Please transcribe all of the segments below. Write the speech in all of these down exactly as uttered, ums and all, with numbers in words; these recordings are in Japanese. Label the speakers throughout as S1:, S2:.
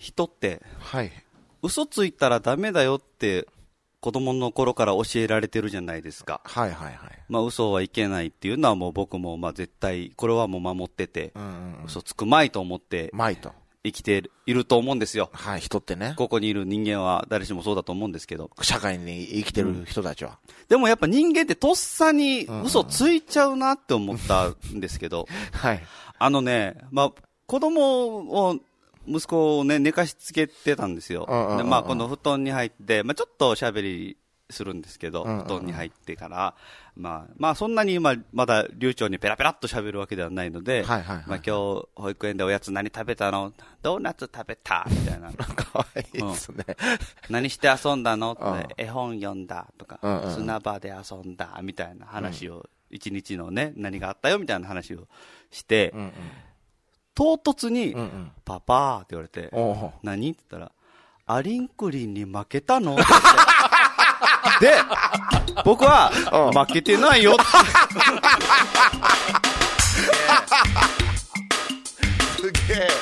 S1: 人って、
S2: はい、
S1: 嘘ついたらダメだよって子供の頃から教えられてるじゃないですか。
S2: はいはいはい。
S1: まあ嘘はいけないっていうのはもう僕もまあ絶対これはもう守ってて、
S2: うんうんうん、
S1: 嘘つくまいと思って
S2: まいと
S1: 生きていると思うんですよ。
S2: はい、人ってね。
S1: ここにいる人間は誰しもそうだと思うんですけど。
S2: 社会に生きてる人たちは。うん、
S1: でもやっぱ人間ってとっさに嘘ついちゃうなって思ったんですけど。
S2: はい。
S1: あのね、まあ子供を息子をね、寝かしつけてたんですよ。で、まあ、この布団に入って、まあ、ちょっとおしゃべりするんですけど、布団に入ってから、まあ、まあ、そんなに今、まだ流暢にペラペラっと喋るわけではないので、
S2: はいはいはい、
S1: まあ、今日、保育園でおやつ何食べたの？ドーナツ食べたみたいな。
S2: かわいいですね。うん、
S1: 何して遊んだの？って絵本読んだとか、うんうん、砂場で遊んだみたいな話を、一日のね、何があったよみたいな話をして、うんうん、唐突に、うんうん、パパーって言われて、何って言ったら、アリンクリンに負けたのって言ってで、僕は、負けてないよって。
S2: すげえ。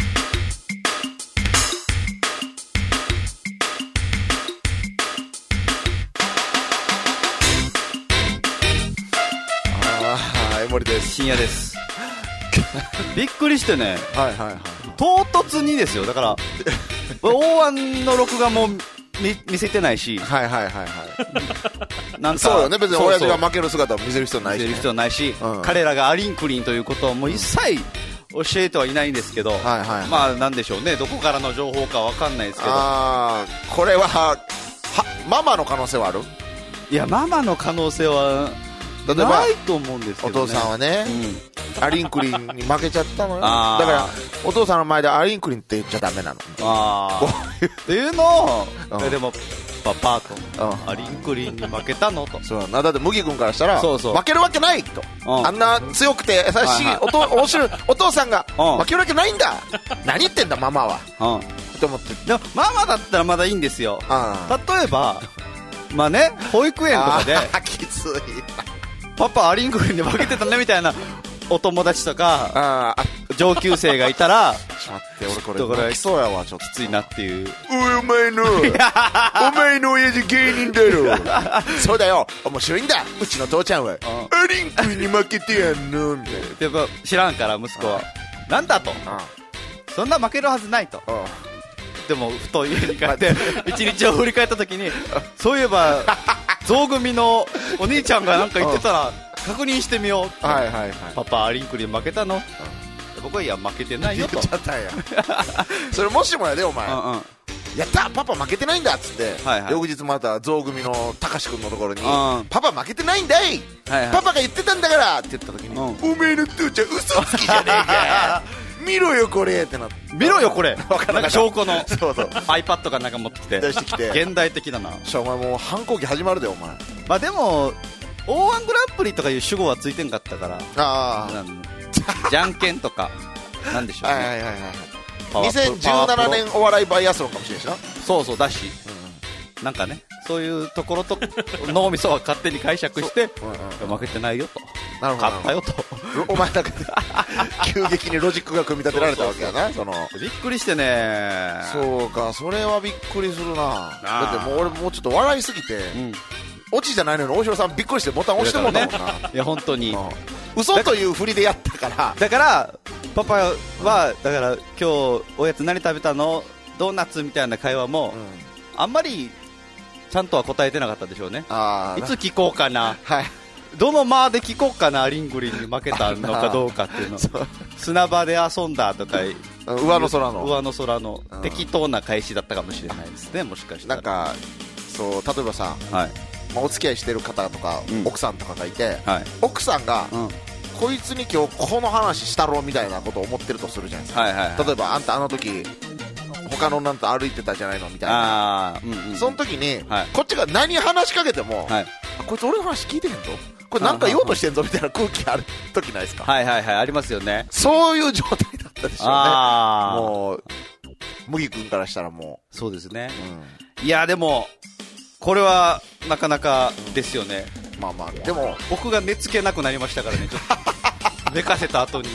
S2: ああ、江森です。
S1: 深夜です。びっくりしてね、
S2: はいはいはい、
S1: 唐突にですよ。だから大腕の録画も 見, 見せてないし、
S2: はいはいはいはい
S1: なんか
S2: そうよね、別に親父が負ける姿を見せる必要ないし、ね、
S1: 見せる必要ないし、
S2: うん、
S1: 彼らがアリンクリンということをもう一切教えてはいないんですけど、はいはいはい、まあなんでしょうね、どこからの情報かわかんないですけど、
S2: あこれははママの可能性はある？
S1: いや、ママの可能性はないと思うんですけど、ね、
S2: お父さんはね、うん、アリンクリンに負けちゃったのよ。だからお父さんの前でアリンクリンって言っちゃダメなの。あ
S1: っていうのを、うん、でもパパと、うん、アリンクリンに負けたのと。
S2: そうだって麦君からしたら
S1: そうそう
S2: 負けるわけないと、うん、あんな強くて優しいおと面白いお父さんが負けるわけないんだ、うん、何言ってんだママは、うん、と思って。
S1: でもママだったらまだいいんですよ、うん、例えばまあね、保育園とかで
S2: きつい
S1: パパアリンクリンに負けてたねみたいなお友達とか上級生がいたら
S2: ちょっと待って、俺これ泣きそうやわ、ちょっと
S1: きついなっていう。
S2: お前のお前の親父芸人だろそうだよ、面白いんだうちの父ちゃんはアリンクリンに負けてやんのみたいな。
S1: でも知らんから息子はなんだと、そんな負けるはずないと。でもふと家に帰って一日を振り返った時にそういえば象組のお兄ちゃんがなんか言ってたら確認してみようって、はいはいはい、パパアリンクリン負けたの、うん、僕はいや負けてないよと
S2: 言っちゃったんやそれもしもやでお前、うんうん、やったパパ負けてないんだっつって、はいはい、翌日また象組のたかし君のところに、うん、パパ負けてないんだい、はいはい、パパが言ってたんだからって言った時に、うん、おめえの父ちゃん嘘つきじゃねえか見ろよこれってなって、
S1: 見ろよこれなんか証拠の
S2: そうそう
S1: iPad かなんか持ってきて
S2: 出してきて
S1: 現代的だな。
S2: しょお前もう反抗期始まるでお前。
S1: まあでもオーワングランプリとかいう主語はついてんかったから、あじゃんけんとかなんでしょうね。はいはいはい
S2: はい、にせんじゅうななねんお笑いバイアスロンかもしれないしな。
S1: そうそうだし、うん、なんかねそういうところと脳みそは勝手に解釈して、うんうん、負けてないよと、なるほど勝ったよと
S2: お前だけ急激にロジックが組み立てられたわけやな。その
S1: びっくりしてね。
S2: そうか、それはびっくりするな。だってもう俺もうちょっと笑いすぎて、うん、オチじゃないのに大城さんびっくりしてボタン押してもらったもんな、ね、
S1: いや本当に、うん、
S2: 嘘という振りでやったから
S1: だからパパはだから今日おやつ何食べたのドーナツみたいな会話も、うん、あんまりちゃんとは答えてなかったでしょうね。あいつ聞こうかな、はい、どの間で聞こうかな、リングリンに負けたのかどうかっていうの砂場で遊んだとか
S2: 上の空の
S1: 上の空の適当な返しだったかもしれないですね、もしかしたら。
S2: なんかそう例えばさ、はいまあ、お付き合いしてる方とか、うん、奥さんとかがいて、はい、奥さんが、うん、こいつに今日この話したろみたいなことを思ってるとするじゃないですか、はいはいはい、例えばあんたあの時他の女と歩いてたじゃないのみたいな、あ、うんうん、その時に、はい、こっちが何話しかけても、はい、こいつ俺の話聞いてへんと、これなんか言おうとしてんぞみたいな空気ある時ないですか。
S1: はいはいはい、ありますよね。
S2: そういう状態だったでしょうね。あもう麦君からしたらもう
S1: そうですね、うん、いやでもこれはなかなかですよね、
S2: うん、まあまあでも
S1: 僕が寝つけなくなりましたからねちょっと寝かせた後に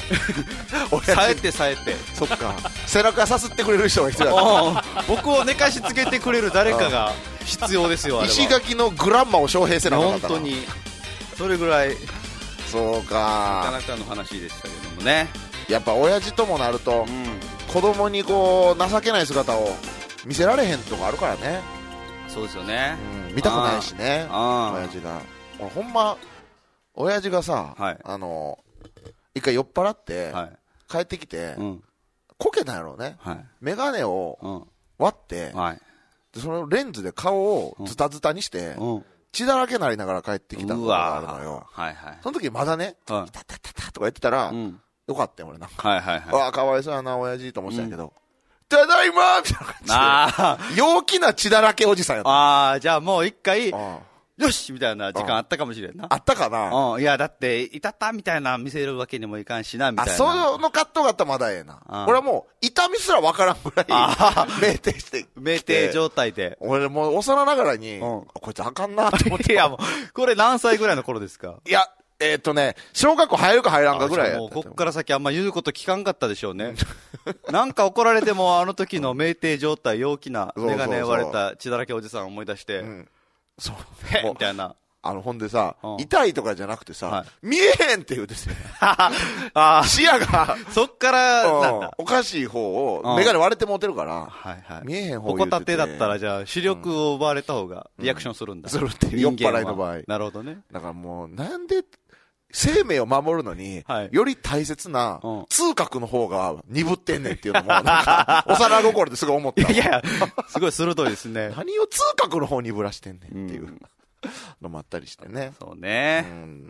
S1: さえてさえて。
S2: そっか。背中さすってくれる人が必要だ。
S1: 僕を寝かしつけてくれる誰かが必要ですよ。あれは
S2: 石垣のグランマを招聘せなかった。
S1: 本当にそれぐらい。
S2: そうか。
S1: なかなかの話でしたけどもね。
S2: やっぱ親父ともなると、うん、子供にこう情けない姿を見せられへんとこあるからね。
S1: そうですよね、
S2: うん、見たくないしね、親父が。俺ほんま親父がさ、はい、あの一回酔っ払って、はい、帰ってきて、うん、こけたんやろうね、はい、眼鏡を割って、うん、はい、でそのレンズで顔をズタズタにして、うん、血だらけになりながら帰ってきたことがあるのよ、はいはい、その時まだね、はい、いたたたたとか言ってたら、うん、よかったよ俺なんか、はいはいはい、わあかわいそうやな親父と思ってたけど、うん、ただいまみたいな感じで陽気な血だらけおじさんやった。
S1: ああ、じゃあもう一回よしみたいな時間あったかもしれんな。
S2: あったかな。
S1: うん、いやだっていたったみたいな見せるわけにもいかんしなみたいな。あ、
S2: その葛藤があったらまだええな。俺はもう痛みすらわからんぐらい酩酊して
S1: 酩酊状態で。
S2: 俺もう幼ながらに、うん、こいつあかんなって思って。
S1: いやもうこれ何歳ぐらいの頃ですか。
S2: いやえーっとね、小学校入るか入らんかぐらいやった。もう
S1: こっから先あんま言うこと聞かんかったでしょうね。なんか怒られてもあの時の酩酊状態、陽気なメガネ割れた血だらけおじさん思い出して、うん、そうへみたいな。
S2: あのほんでさ、うん、痛いとかじゃなくてさ、はい、見えへんって言うんですよ。あ視野が
S1: そっからなんだ、
S2: うん、おかしい方をメガネ割れて持てるから、はいはい、見えへん方を言うてて。
S1: おこたてだったらじゃあ視力を奪われた方がリアクションするんだ。
S2: うん、するっていう酔っ払いの場合。
S1: なるほどね。
S2: だからもうなんで生命を守るのに、はい、より大切な痛覚の方が鈍ってんねんっていうのも、なんか、幼心ですごい思った。
S1: いやいや、すごい鋭いですね。
S2: 何を痛覚の方にぶらしてんねんっていうのもあったりしてね。
S1: そうね。
S2: うん、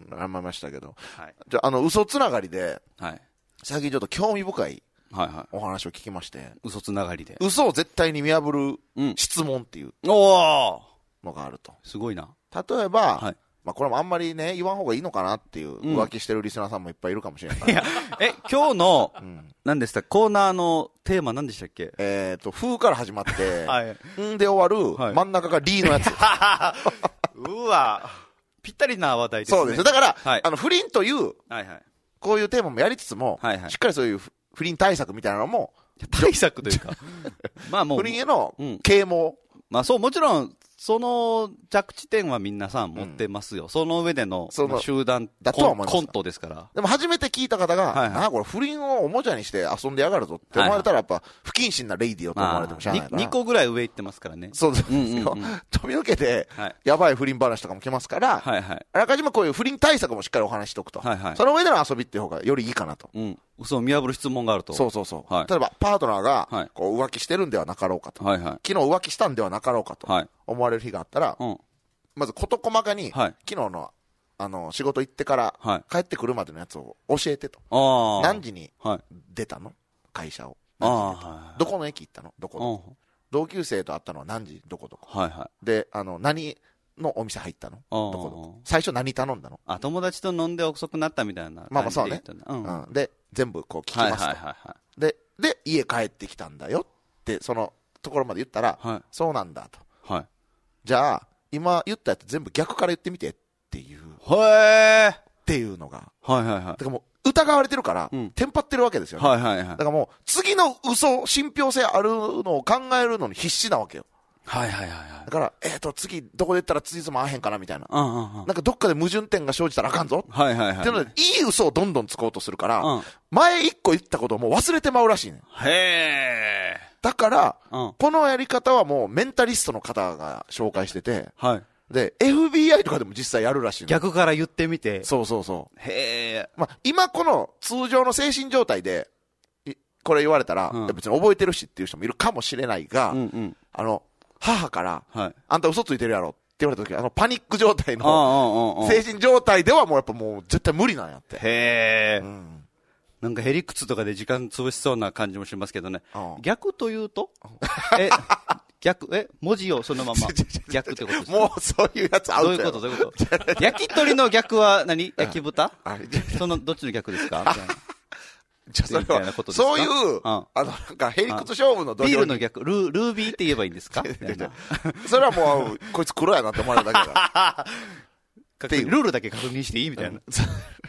S2: 思いましたけど。はい、じゃあ、あの、嘘つながりで、はい、最近ちょっと興味深いお話を聞きまして。はいはい、
S1: 嘘つながりで。
S2: 嘘を絶対に見破る質問っていうのがあると。
S1: うん、すごいな。
S2: 例えば、はい、まあこれもあんまりね、言わん方がいいのかなっていう、浮気してるリスナーさんもいっぱいいるかもしれないから。いや、
S1: え、今日の、うん、何でしたコーナーのテーマ何でしたっけ。
S2: えっと、風から始まって、はい、んで終わる、はい、真ん中がリーのやつ。
S1: うわ、ぴったりな話題ですね。
S2: そうです。だから、はい、あの、不倫という、はいはい、こういうテーマもやりつつも、はいはい、しっかりそういう不倫対策みたいなのも、
S1: 対策というか、
S2: まあもう、不倫への啓蒙、うん、
S1: まあそう、もちろん、その着地点は皆さん持ってますよ。うん、その上での集団だとは思いますコントですから。
S2: でも初めて聞いた方が、はいはい、なあこれ不倫をおもちゃにして遊んでやがるぞって思われたらやっぱ不謹慎なレイディオと思われてもしゃあないから。
S1: にこぐらい上行ってますからね。
S2: そうですよ。うんうんうん、飛び抜けて、やばい不倫話とかも来ますから、はいはい、あらかじめこういう不倫対策もしっかりお話しとくと。はいはい、その上での遊びっていう方がよりいいかなと。
S1: うん、嘘を見破る質問があると。
S2: そうそうそう。はい、例えばパートナーがこう浮気してるんではなかろうかと。はいはい、昨日浮気したんではなかろうかと思われる日があったら、うん、まず事細かに、はい、昨日の、あの、仕事行ってから帰ってくるまでのやつを教えてと。はい、何時に出たの、はい、会社を。はい、どこの駅行ったのどこどこ。同級生と会ったのは何時どこどこ。はいはい、で、あの、何のお店入ったのどこどこ。最初何頼んだの
S1: あ、友達と飲んで遅くなったみたいな。
S2: まあまあそうね。うんうん、で、全部こう聞きますと、はいはいはいはい。で、で、家帰ってきたんだよって、そのところまで言ったら、はい、そうなんだと。はい、じゃあ、今言ったやつ全部逆から言ってみてっていう。へーっていうのが。はいはいはい。だからもう疑われてるから、うん、テンパってるわけですよね。はいはいはい。だからもう次の嘘、信憑性あるのを考えるのに必死なわけよ。はいはいはいはい。だから、えっ、ー、と、次どこで言ったら次いつも会えへんかなみたいな。うんうんうん。なんかどっかで矛盾点が生じたらあかんぞ。はいはいはい。っていうので、いい嘘をどんどんつこうとするから、うん、前一個言ったことをもう忘れてまうらしいね。へー。だから、うん、このやり方はもうメンタリストの方が紹介してて、はい。で、エフビーアイ とかでも実際やるらしいの。
S1: 逆から言ってみて。
S2: そうそうそう。へー。まあ、今この通常の精神状態で、これ言われたら、うん、別に覚えてるしっていう人もいるかもしれないが、うんうん、あの、母から、はい、あんた嘘ついてるやろって言われた時、あのパニック状態の精神状態ではもうやっぱもう絶対無理なんやって。へー。うん、
S1: なんかヘリクツとかで時間潰しそうな感じもしますけどね。逆というとえ、逆、え、文字をそのまま逆ってことですか？
S2: もうそういうやつアウトやろ。
S1: どういうことどういうこと焼き鳥の逆は何？焼き豚？そのどっちの逆ですか？
S2: じゃあそれは、そういう、うん、あの、なんか、ヘリクツ勝負の
S1: 土俵にビールの逆、ルー、ルービーって言えばいいんですか？
S2: それはもう、こいつ黒やなって思われるだけだ。
S1: っていう。ルールだけ確認していいみたいな。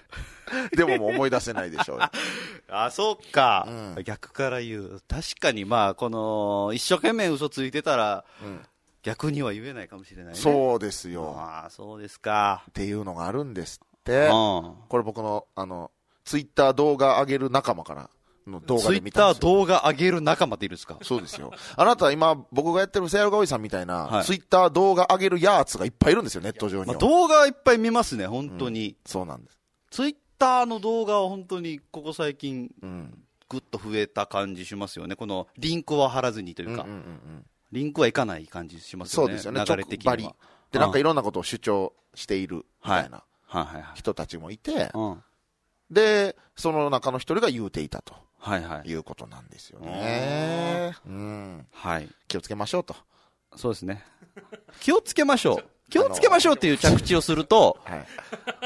S2: でももう思い出せないでしょうよ。
S1: あ、そうか、うん。逆から言う。確かにまあ、この、一生懸命嘘ついてたら、うん、逆には言えないかもしれないね。
S2: そうですよ。
S1: ああ、そうですか。
S2: っていうのがあるんですって。うん、これ僕の、あの、ツイッター動画上げる仲間からの動画で見たんですよ。ツイッター動画上げる仲間っているんですか？ そうですよ。あなた今、僕がやってるセアロガオイさんみたいな、はい、ツイッター動画上げるやつがいっぱいいるんですよ、ネット上には。
S1: まあ、動画いっぱい見ますね、本当に。うん、
S2: そうなんです。
S1: ツイッターの動画は本当にここ最近、うん、ぐっと増えた感じしますよね。このリンクは貼らずにというか、うんうんうん、リンクはいかない感じしますよね。
S2: そうですよね。
S1: 流れ的には。
S2: で、なんかいろんなことを主張しているみたいな人たちもいて、うん、で、その中の一人が言うていたと、はいはい、いうことなんですよね。うん、はい。気をつけましょうと。
S1: そうですね。気をつけましょう。気をつけましょうっていう着地をすると、はい、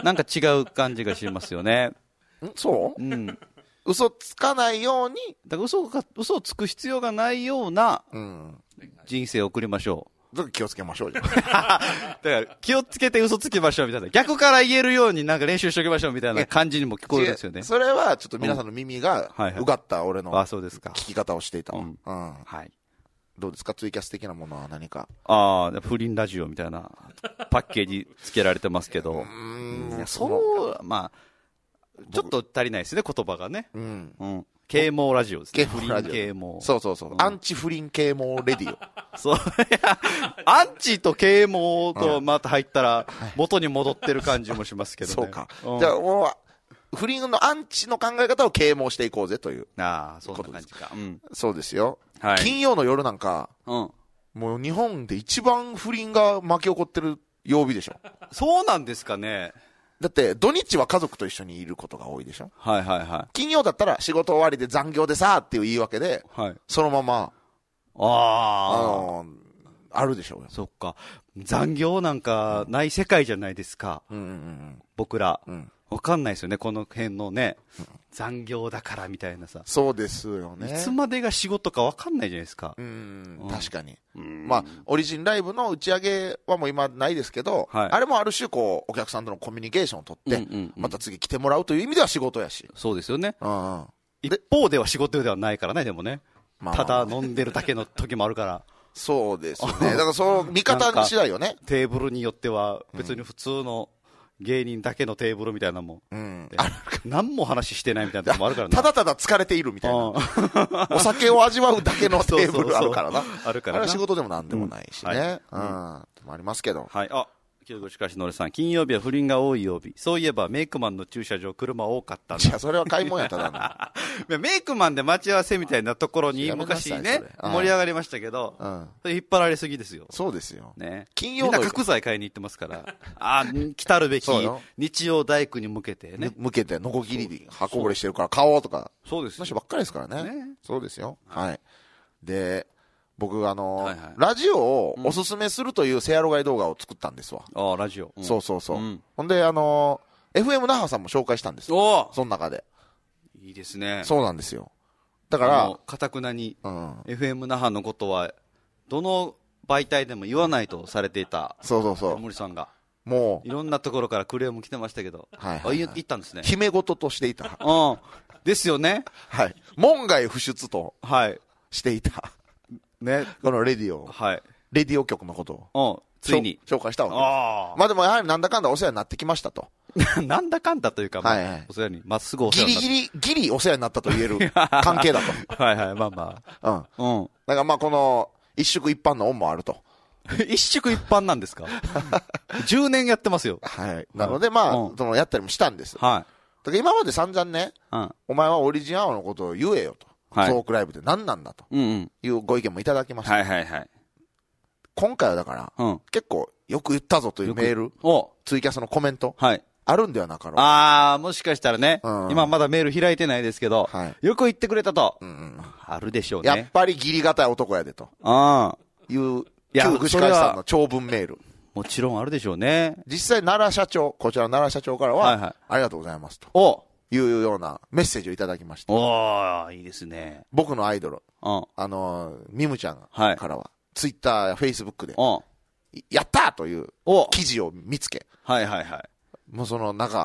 S1: なんか違う感じがしますよね。
S2: んそううん。嘘つかないように。
S1: だから嘘が、嘘をつく必要がないような人生を送りましょう。
S2: だから気をつけましょうよ。
S1: だから気をつけて嘘つきましょうみたいな。逆から言えるようになんか練習しておきましょうみたいな感じにも聞こえるんですよね。
S2: それはちょっと皆さんの耳がうがった俺の聞き方をしていたわ。
S1: うんうん、はい。
S2: どうですかツイキャス的なものは何か。
S1: ああ、不倫ラジオみたいなパッケージつけられてますけど。うーん、いやそう、まあ、ちょっと足りないですね、言葉がね。うん。うん。啓蒙ラジオですね。不倫啓蒙。
S2: そうそうそう。うん、アンチ不倫啓蒙レディオ。
S1: そう。いや、アンチと啓蒙とまた入ったら元に戻ってる感じもしますけどね。
S2: そうか。うん、じゃあ、もう、不倫のアンチの考え方を啓蒙していこうぜという。
S1: ああ、そういう感じか。うん。
S2: そうですよ。はい、金曜の夜なんか、うん、もう日本で一番不倫が巻き起こってる曜日でしょ。
S1: そうなんですかね。
S2: だって土日は家族と一緒にいることが多いでしょ。
S1: はいはいはい。
S2: 金曜だったら仕事終わりで残業でさーっていう言い訳で、はい、そのまま、ああのー、あるでしょうよ。
S1: そっか。残業なんかない世界じゃないですか。うんうんうん、僕ら。うんわかんないですよね、この辺のね、うん、残業だからみたいなさ。
S2: そうですよね。
S1: いつまでが仕事かわかんないじゃないですか。
S2: うん、うん、確かに。まあ、オリジンライブの打ち上げはもう今ないですけど、はい、あれもある種こう、お客さんとのコミュニケーションを取って、うんうんうん、また次来てもらうという意味では仕事やし。
S1: そうですよね。うんうん、一方では仕事ではないからね、でもね。まあまあまあ、ただ飲んでるだけの時もあるから。
S2: そうですよね。だからその見方に次第よね。
S1: テーブルによっては別に普通の、うん芸人だけのテーブルみたいなのも、うん、何も話してないみたいなとこもあるからな。
S2: ただただ疲れているみたいな。お酒を味わうだけのテーブルあるからな。そうそうそうあるからな。あれは仕事でもなんでもないしね。うん。はい、うん、もありますけど。
S1: はい。あ、しかしのれさん、金曜日は不倫が多い曜日。そういえばメイクマンの駐車場車多かったんだ。
S2: いや、それは買い物やっただ
S1: な。メイクマンで待ち合わせみたいなところに昔ね、盛り上がりましたけど、うん、それ引っ張られすぎですよ。
S2: そうですよ。
S1: ね。金曜日。みんな角材買いに行ってますから。ああ、来たるべき日曜大工に向けてね。
S2: 向けて、ノコギリで箱掘りしてるから買おうとか。
S1: そうです。
S2: その人ばっかりですからね。ねそうですよ。はい。で、僕あのーはいはい、ラジオをおすすめするというセアロガイ動画を作ったんですわ。
S1: ああ、ラジオ。
S2: うん、そうそうそう。うん、ほんで、あのー、エフエム 那覇さんも紹介したんです。おその中で。
S1: いいですね。
S2: そうなんですよ。だから、
S1: かたくなに、うん、エフエム 那覇のことは、どの媒体でも言わないとされていた。
S2: そうそうそう。
S1: 森さんが。
S2: も
S1: う。いろんなところからクレーム来てましたけど。はい、はい、あ、言ったんですね。
S2: 決め事としていた。
S1: うん。ですよね。
S2: はい。門外不出と。はい。していた。ね、このレディオ、はい、レディオ局のことを、
S1: ついに
S2: 紹介したわけです。あまあでもやはりなんだかんだお世話になってきましたと。
S1: なんだかんだというか、まあ、はいはい、お世話に、まっすぐお世話になった。
S2: ギリギリ、ギリお世話になったと言える関係だ
S1: と。はいはい、まあまあ。
S2: うん。うん。だからまあこの、一宿一般の恩もあると。
S1: 一宿一般なんですかじゅうねんやってますよ。
S2: はい。なのでまあ、うん、そのやったりもしたんです。はい。だから今まで散々ね、うん、お前はオリジンアワーのことを言えよと。はい、トークライブって何なんだというご意見もいただきました。はいはいはい。今回はだから、うん、結構よく言ったぞというメール、ツイキャスのコメント、はい、あるんではなかろう。
S1: ああ、もしかしたらね、うん、今まだメール開いてないですけど、はい、よく言ってくれたと、うんうん、あるでしょうね。
S2: やっぱり義理堅い男やでと。あいう、旧具志会さんの長文メール。
S1: もちろんあるでしょうね。
S2: 実際奈良社長、こちら奈良社長からは、はいはい、ありがとうございますと。おいうようなメッセージをいただきました。
S1: おー、いいですね。
S2: 僕のアイドル、うん、あの、ミムちゃんからは、ツイッターやフェイスブックで、うん、やったーという記事を見つけ、はいはいはい。もうその中、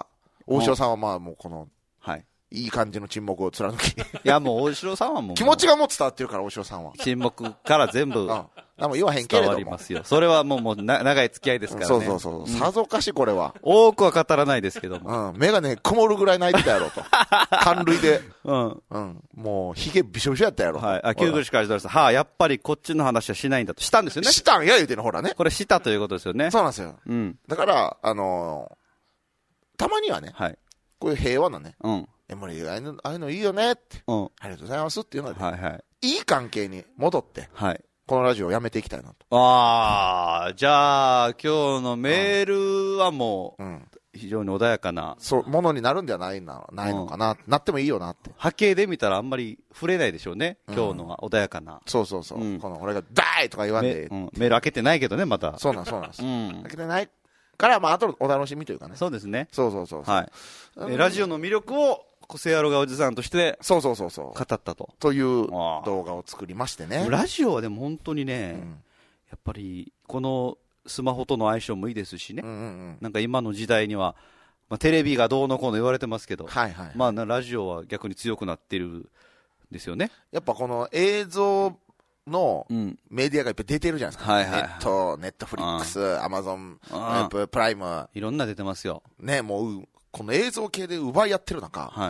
S2: 大城さんはまあもうこの、はい。いい感じの沈黙を貫き。い
S1: やもう大城さんはもう。
S2: 気持ちがもう伝わってるから、大城さんは。
S1: 沈黙から全部。
S2: ああも言わへんけれども。
S1: 伝わりますよ。それはもう、もうな長い付き合いですからね。
S2: そうそうそう。さぞかしこれは。
S1: 多くは語らないですけども。
S2: うん。目がね、曇るぐらい泣いてたやろと。感涙で。うん。うん。もう、髭びしょびしょやったやろ。
S1: はい。あ、キューグルシからしたら、はあ、やっぱりこっちの話はしないんだと。したんですよね。
S2: したんや言うての、ほらね。
S1: これしたということですよね。
S2: そうなんですよ。うん。だから、あのー、たまにはね。はい。こういう平和なね。うん。え、もう、ああいうの、ああいうのいいよねって。うん。ありがとうございますっていうので。はいはい。いい関係に戻って。はい。このラジオをやめていきたいなと。
S1: ああ、じゃあ、今日のメールはもう、うん、非常に穏やかな。
S2: そう、ものになるんではないな、ないのかな、うん、なってもいいよなって。
S1: 波形で見たらあんまり触れないでしょうね。今日のは穏やかな。うん、
S2: そうそうそう。うん、この、俺が、ダーイとか言わんで、
S1: うん。メール開けてないけどね、また。
S2: そうなん、そうなんです。うん、開けてないから、まあ、あとお楽しみというかね。
S1: そうですね。
S2: そうそうそうそう。はい。
S1: えラジオの魅力を、個性あるがおじさんとして、
S2: そうそうそうそう。
S1: 語ったと。
S2: という動画を作りましてね。
S1: ラジオはでも本当にね、うん、やっぱり、このスマホとの相性もいいですしね。うんうんうん、なんか今の時代には、まあ、テレビがどうのこうの言われてますけど、はいはいはい、まあ、ラジオは逆に強くなってるんですよね。
S2: やっぱこの映像のメディアがいっぱい出てるじゃないですか。はいはいはい、ネット、ネットフリックス、アマゾン、プライム。
S1: いろんな出てますよ。
S2: ね、もう、この映像系で奪い合ってる中、はい、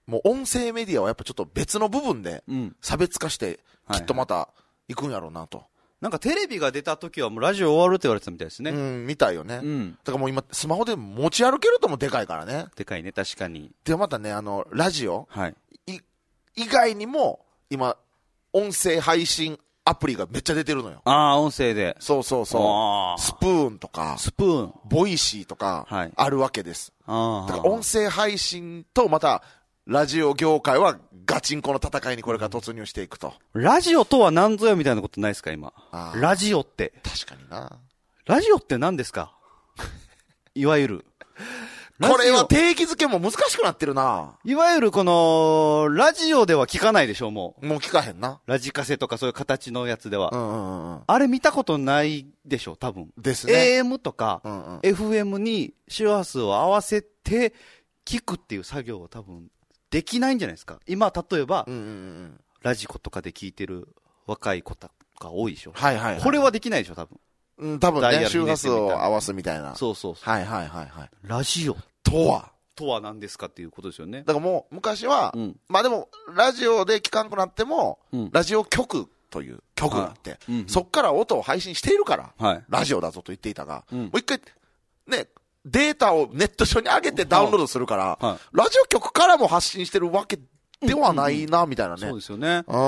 S2: もう音声メディアはやっぱちょっと別の部分で差別化して、きっとまた行くんやろうなと。はいはい、
S1: なんかテレビが出た時はもうラジオ終わるって言われてたみたいですね。
S2: うん、みたいよね。うん。だからもう今、スマホで持ち歩けるともでかいからね。
S1: でかいね、確かに。
S2: で、またね、あの、ラジオ、はい、い以外にも、今、音声配信アプリがめっちゃ出てるのよ。
S1: ああ、音声で。
S2: そうそうそう。スプーンとか、
S1: スプーン。
S2: ボイシーとか、あるわけです。はい、だから音声配信とまた、ラジオ業界はガチンコの戦いにこれから突入していくと。
S1: ラジオとは何ぞやみたいなことないですか、今。ラジオって。
S2: 確かにな。
S1: ラジオって何ですかいわゆる。
S2: これは定義づけも難しくなってるな。
S1: いわゆるこの、ラジオでは聞かないでしょ、も
S2: う。もう聞かへんな。
S1: ラジカセとかそういう形のやつでは。うんうんうん、あれ見たことないでしょ、多分。ですね。エーエム とか、うんうん、エフエム に周波数を合わせて聞くっていう作業を多分できないんじゃないですか。今、例えば、うんうんうん、ラジコとかで聞いてる若い子とか多いでしょ。はいはい、はい。これはできないでしょ、多分。
S2: うん、多分ね、周波数を合わすみたいな。
S1: そうそうそう。
S2: はいはいはいはい。
S1: ラジオ
S2: とは
S1: とは何ですかっていうことですよね。
S2: だからもう、昔は、うん、まあでも、ラジオで聞かんくなっても、うん、ラジオ局という局があって、はいうん、そっから音を配信しているから、はい、ラジオだぞと言っていたが、うん、もう一回、ね、データをネット上に上げてダウンロードするから、はい、ラジオ局からも発信してるわけではないな、みたいなね。
S1: そうですよね。うん。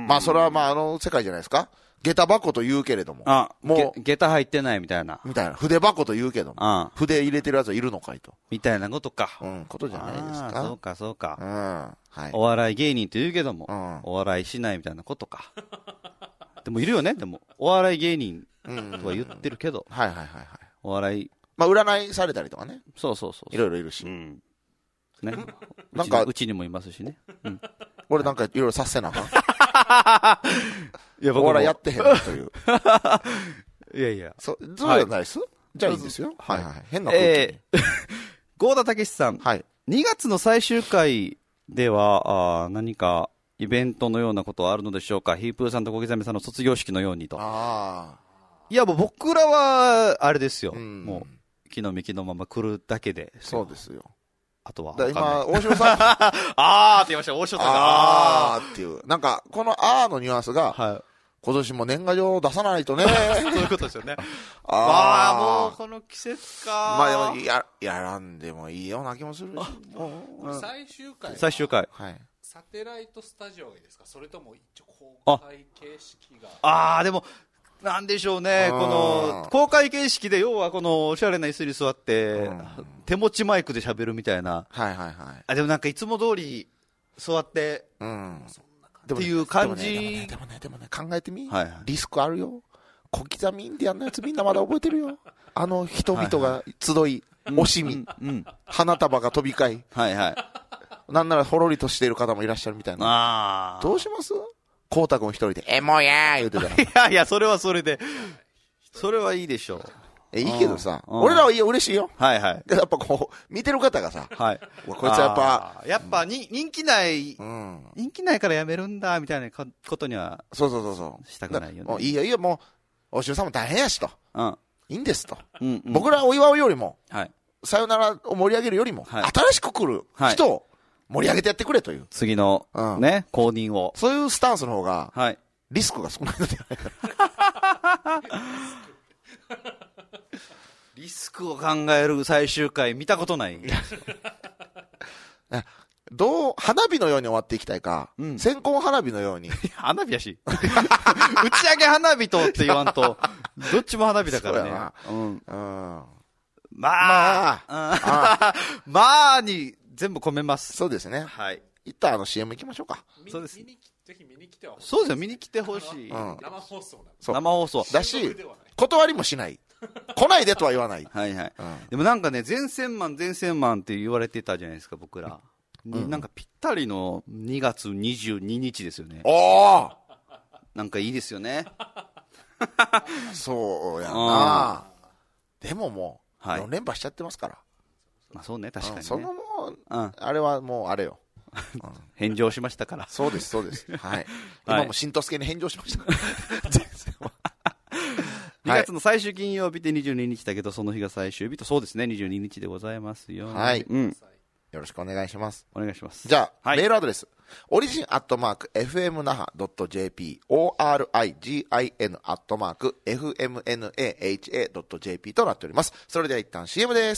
S2: まあそれはまああの世界じゃないですか。下駄箱と言うけれども。
S1: あ、もう。下駄入ってないみたいな。
S2: みたいな。筆箱と言うけども。あ筆入れてるやつはいるのかいと。
S1: みたいなことか。
S2: うん、ことじゃないですか。
S1: そうか、そうか。うん。はい。お笑い芸人と言うけども、うん、お笑いしないみたいなことか。でもいるよね、でも。お笑い芸人とは言ってるけど。
S2: はいはいはいはい。
S1: お笑い。
S2: まあ、占いされたりとかね。
S1: そうそうそう。
S2: いろいろいるし。うん。
S1: ね。なんか、うちにもいますしね。うん。
S2: 俺なんかいろいろさせなあかん。いや、僕も。お笑いやってへんのという。
S1: いやいや。
S2: そう、そうじゃないです、はい、じゃあいいんですよ。はいはい。変な空気。
S1: えー、郷田武史さん。はい。にがつの最終回では、あ何かイベントのようなことはあるのでしょうか。ヒープーさんと小刻みさんの卒業式のようにと。ああ。いや、もう僕らは、あれですよ。うん、もう、木の幹のまま来るだけで。
S2: そうですよ。
S1: あとは。
S2: 今、大城さん。
S1: あーって言いました、大城さんが。
S2: あーっていう。なんか、このあーのニュアンスが、はい、今年も年賀状を出さないとね。
S1: そういうことですよね。ああ、もうこの季節か。
S2: まあでも、や、やらんでもいいような気もするし。
S3: 最終回。
S1: 最終回。
S3: はい。サテライトスタジオですか、それとも一応公開形式が。
S1: ああ、でも、なんでしょうね、この、公開形式で、要はこの、おしゃれな椅子に座って、手持ちマイクで喋るみたいな。はいはいはい。あ、でもなんかいつも通り、座って、うん。っていう感じ。
S2: でもね、でもね、考えてみ。リスクあるよ。小刻みインディアンのやつみんなまだ覚えてるよ。あの人々が集い、惜しみ、花束が飛び交い。はいはい。なんならほろりとしている方もいらっしゃるみたいな。ああ。どうします？こうたくん一人で、え、もうやー言うてたら。
S1: いやいや、それはそれで、それはいいでしょう。
S2: え、いいけどさ、俺らはいいよ、嬉しいよ。
S1: はいはい。
S2: やっぱこう、見てる方がさ、はい。こいつやっぱ、
S1: やっぱに人気ない、うん、人気ないからやめるんだ、みたいなことには、
S2: そうそうそうそう。
S1: したくないよね。
S2: もういいよいいよ、もう、おしゅうさんも大変やしと。うん。いいんですと。うんうん、僕らお祝うよりも、はい。さよならを盛り上げるよりも、はい、新しく来る人を盛り上げてやってくれという。
S1: 次の、うん、ね、公認を。
S2: そういうスタンスの方が、はい。リスクが少ないのではないか。
S1: リスクを考える最終回見たことない。
S2: どう、花火のように終わっていきたいか、うん、線香花火のように。
S1: 花火やし。打ち上げ花火とって言わんと、どっちも花火だからね。うん。うん。まあ、まあ、あまあに全部込めます。
S2: そうですね。はい。一旦あの シーエム 行きましょうか。
S1: そうです。
S3: ぜひ見に来てほしい。
S1: そうですよ、見に来てほしい。
S3: うん、生放送なんで。
S1: 生放送。
S2: だし、断りもしない。来ないでとは言わない。
S1: はいはい。うん、でもなんかね、前線マン、前線マンって言われてたじゃないですか、僕ら。うん、なんかぴったりのにがつにじゅうににちですよね。おーなんかいいですよね。
S2: そうやな。でももう、よん連覇しちゃってますから。
S1: まあそうね、確かにね。
S2: そのもう、うん、あれはもうあれよ。
S1: うん、返上しましたから。
S2: そうです、そうです。はい。今も新とすけに返上しましたから。全然は。
S1: にがつの最終金曜日でにじゅうににちだけど、その日が最終日と、そうですね、にじゅうににちでございますよ。
S2: はい。うん。よろしくお願いします。
S1: お願いします。
S2: じゃあ、はい、メールアドレス。オリジンアットマーク エフエムナハドットジェーピー オーアールアイジーアイエヌ アットマーク エフエムエヌエーエイチエー ドットジェーピー となっております。それでは一旦 シーエム です。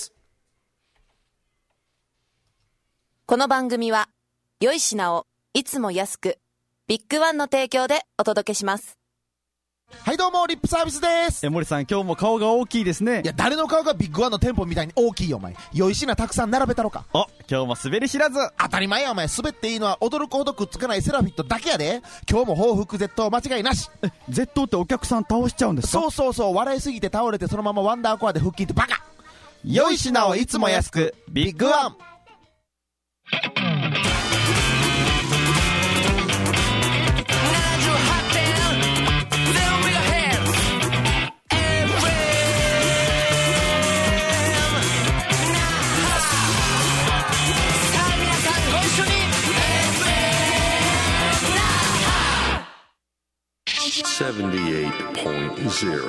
S4: この番組は、良い品をいつも安く、ビッグワンの提供でお届けします。
S5: はいどうもリップサービスです。
S6: え森さん今日も顔が大きいですね。
S5: いや誰の顔がビッグワンの店舗みたいに大きいよお前。良い品たくさん並べたろか。
S6: お今日も滑り知らず。
S5: 当たり前やお前。滑っていいのは驚くほどくっつかないセラフィットだけやで。今日も報復絶倒間違いなし。
S6: え絶倒ってお客さん倒しちゃうんですか。
S5: そうそうそう。笑いすぎて倒れてそのままワンダーコアで腹筋ってバカ。
S6: 良い品をいつも安くビッグワン。
S7: セブンティーエイトポイントゼロ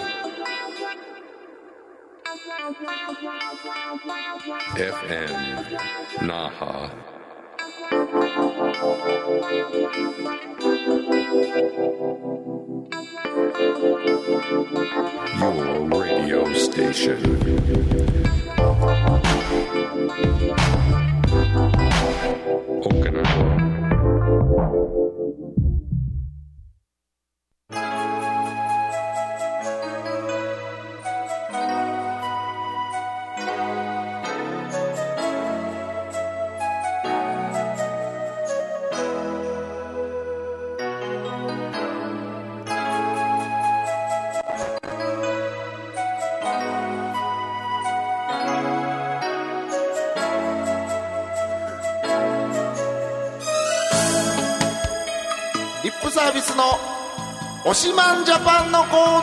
S7: エフエム Naha Your radio station Okinawa
S2: サービスの推しマンジャパンのコーナー、うん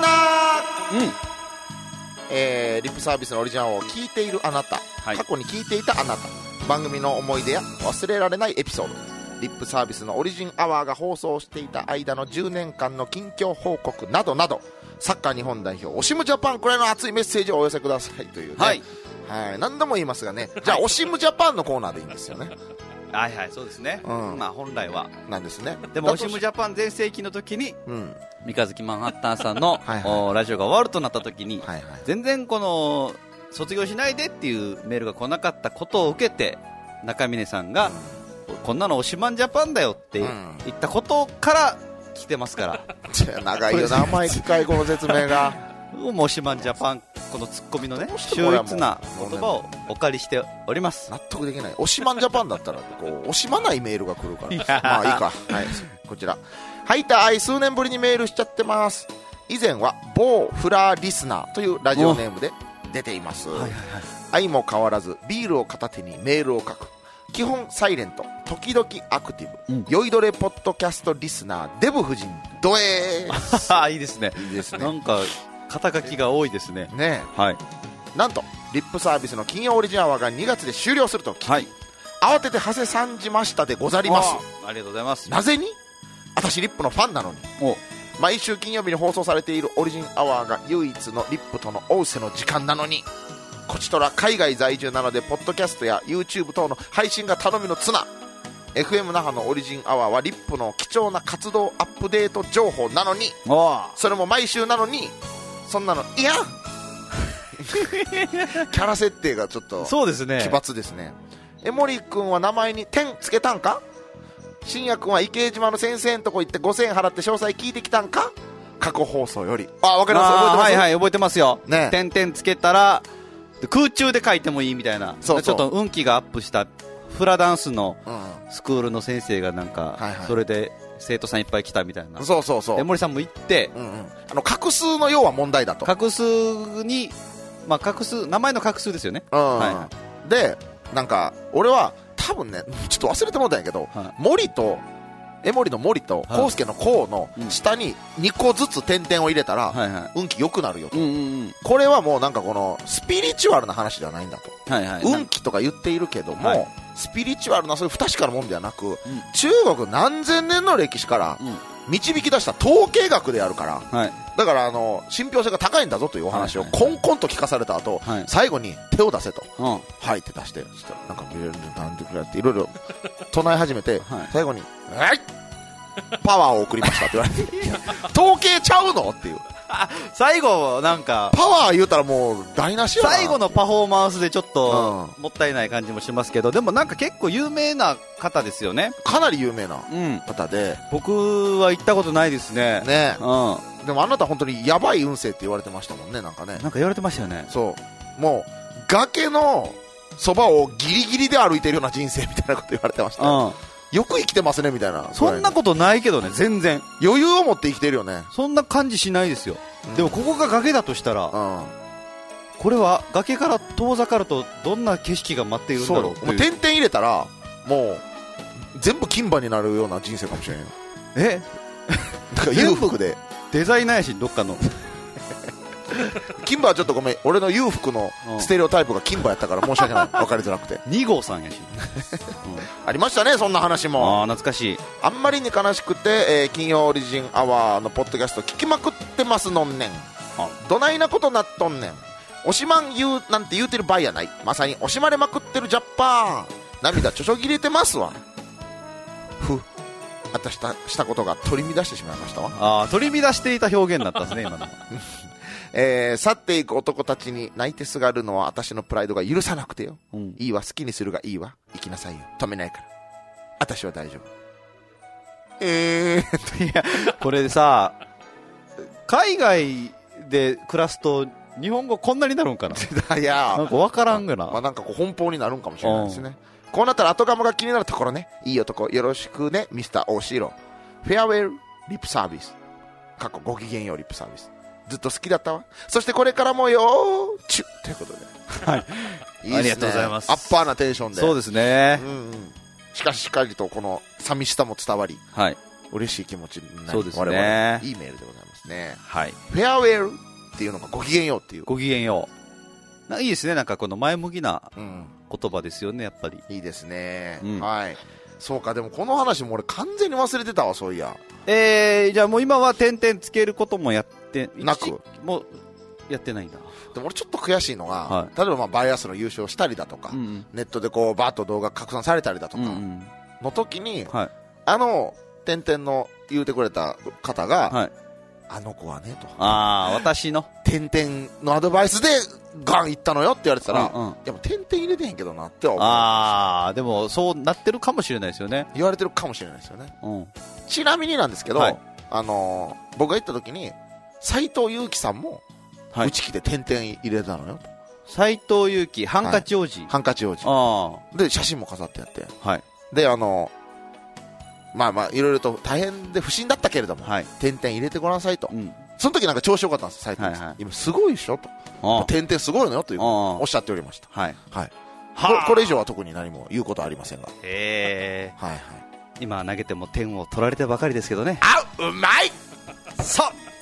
S2: えー、リップサービスのオリジナルを聞いているあなた、はい、過去に聞いていたあなた、番組の思い出や忘れられないエピソード、リップサービスのオリジンアワーが放送していた間のじゅうねんかんの近況報告などなど、サッカー日本代表オシムジャパンくらいの熱いメッセージをお寄せくださいというね、はい、はい、何度も言いますがね、じゃあ、はい、オシムジャパンのコーナーでいいんですよね。
S1: はいはい、そうですね、うんまあ、本来は
S2: なんですね。
S1: でもオシムジャパン全盛期の時に、うん、三日月マンハッタンさんのはい、はい、ラジオが終わるとなった時に、はいはい、全然この卒業しないでっていうメールが来なかったことを受けて中峰さんが、うん、こんなのオシマンジャパンだよって言ったことから来てますから、
S2: うん、長いよな毎回この説明が
S1: オシマンジャパン、このツッコミのね秀逸な言葉をお借りしております。
S2: 納得できない。オシマンジャパンだったらこう惜しまないメールが来るからまあいいか、はい、こちらはいた愛数年ぶりにメールしちゃってます。以前は某フラーリスナーというラジオネームで出ています、はいはいはい、愛も変わらずビールを片手にメールを書く、基本サイレント時々アクティブ、うん、酔いどれポッドキャストリスナーデブ夫人ドエー
S1: いいですね。
S2: いいですね。
S1: なんか肩書きが多いですね。
S2: ね
S1: え、はい、
S2: なんとリップサービスの金曜オリジンアワーがにがつで終了すると聞き、はい、慌てて長谷さんじましたでござります。
S1: あ, ありがとうございます。
S2: なぜに私リップのファンなのに毎週金曜日に放送されているオリジンアワーが唯一のリップとのおうせの時間なのに、こちとら海外在住なのでポッドキャストや YouTube 等の配信が頼みの綱。 エフエム 那覇のオリジンアワーはリップの貴重な活動アップデート情報なのに、それも毎週なのに、そんなのいやキャラ設定がちょっと
S1: そうですね、
S2: 奇抜ですね。江森君は名前に点つけたんか。信也君は池江島の先生のとこ行ってごせんえん払って詳細聞いてきたんか。過去放送より。あ、わかります。覚えてます。
S1: はいはい、覚えてますよ、
S2: ね、
S1: 点々つけたら空中で書いてもいいみたいな。そうそう、ちょっと運気がアップしたフラダンスのスクールの先生がなんか、うん、それで生徒さんいっぱい来たみたいな。
S2: そうそうそう、
S1: 江森さんも行って、
S2: うんうん、あの画数の要は問題だと。
S1: 画数に、まあ、画数、名前の画数ですよね、
S2: うん
S1: はい、
S2: でなんか俺は多分ねちょっと忘れてもらったんやけど、はい、森と江森の森と康介の康の下ににこずつ点々を入れたら、はいはい、運気良くなるよと、うんうんうん、これはもうなんかこのスピリチュアルな話ではないんだと、はいはい、運気とか言っているけども、はい、スピリチュアルなそういう不確かなもんではなく、うん、中国何千年の歴史から導き出した統計学であるから、はい、だからあの信憑性が高いんだぞというお話をコンコンと聞かされた後、はい、最後に手を出せと、うん、はいって出して、そしたらなんかビルなんでくれっていろいろ唱え始めて、はい、最後にはいパワーを送りましたって言われて統計ちゃうのっていう
S1: 最後なんか
S2: パワー言うたらもう台無しやな。
S1: 最後のパフォーマンスでちょっともったいない感じもしますけど、でもなんか結構有名な方ですよね。
S2: かなり有名な方で、うん、
S1: 僕は行ったことないですね。
S2: ね、うん、でもあなた本当にやばい運勢って言われてましたもんね。なんかね、
S1: なんか言われてましたよね。
S2: そうもう崖のそばをギリギリで歩いてるような人生みたいなこと言われてました、うん、よく生きてますねみたいな。
S1: そんなことないけどね、全然
S2: 余裕を持って生きてるよね。
S1: そんな感じしないですよ、うん、でもここが崖だとしたら、うん、これは崖から遠ざかるとどんな景色が待っているんだろうっていう。
S2: もう点々入れたらもう全部金歯になるような人生かもしれんよ。
S1: え
S2: だから裕福で
S1: デザイナーやしどっかの
S2: 金歯はちょっとごめん、俺の裕福のステレオタイプが金歯やったから申し訳ない、分かりづらくて
S1: に号さんやし、
S2: うん、ありましたねそんな話も。
S1: あ懐かしい。
S2: あんまりに悲しくて、えー、金曜オリジンアワーのポッドキャスト聞きまくってますのんねん。どないなことなっとんねん。惜しまん言うなんて言うてる場合やない。まさに惜しまれまくってるジャッパー。涙ちょちょぎれてますわ。ふあたしたしたことが取り乱してしまいましたわ。
S1: あ取り乱していた表現だったんですね今の
S2: えー、去っていく男たちに泣いてすがるのは私のプライドが許さなくてよ、うん、いいわ好きにするがいいわ行きなさいよ止めないから私は大丈夫。えー
S1: いやこれでさ海外で暮らすと日本語こんなになるんかな。いやなんか分からんがな、
S2: まあ、なんかこう奔放になるんかもしれないですね。こうなったら後釜が気になるところね。いい男よろしくねミスターオーシーロフェアウェルリップサービス過去ごきげんようリップサービスずっと好きだったわ。そしてこれからもよーチュッということで、
S1: はい、いいですね。ありがとうございます。
S2: アッパーなテンションで。
S1: そうですね、
S2: うんうん、しかししっかりとこの寂しさも伝わり、はい、嬉しい気持ちになり、そうですね、我々いいメールでございますね。はい、フェアウェルっていうのがごきげんようっていう。
S1: ごきげんようないいですね。なんかこの前向きな言葉ですよねやっぱり。
S2: いいですね、うん、はい。そうか、でもこの話も俺完全に忘れてたわそういや。
S1: えー、じゃあもう今は点々つけることもやって
S2: なく
S1: もうやってないんだ。
S2: でも俺ちょっと悔しいのが、はい、例えばまあバイアスの優勝したりだとか、うんうん、ネットでこうバーッと動画拡散されたりだとかの時に、うんうん、はい、あの点々の言うてくれた方が、はい、あの子はねと、
S1: あ私の
S2: 点々のアドバイスでガンいったのよって言われてたら、うんうん、やっぱ点々入れてへんけどなって思う。
S1: ああでもそうなってるかもしれないですよね。
S2: 言われてるかもしれないですよね、うん、ちなみになんですけど、はい、あのー、僕が行った時に斉藤佑樹さんもうち来て点々入れたのよと。
S1: 斉藤佑樹ハンカチ王子、
S2: はい、ハンカチ王子で写真も飾ってやって、はい、であのー、まあまあいろいろと大変で不審だったけれども、はい、点々入れてごらんなさいと、うん、その時なんか調子よかったんです斉藤さん、はいはい、今すごいでしょと点々すごいのよというおっしゃっておりました。はい、はい、こ, これ以上は特に何も言うことはありませんが、
S1: へー、はいはい、今投げても点を取られてばかりですけどね。
S2: あうまいそう一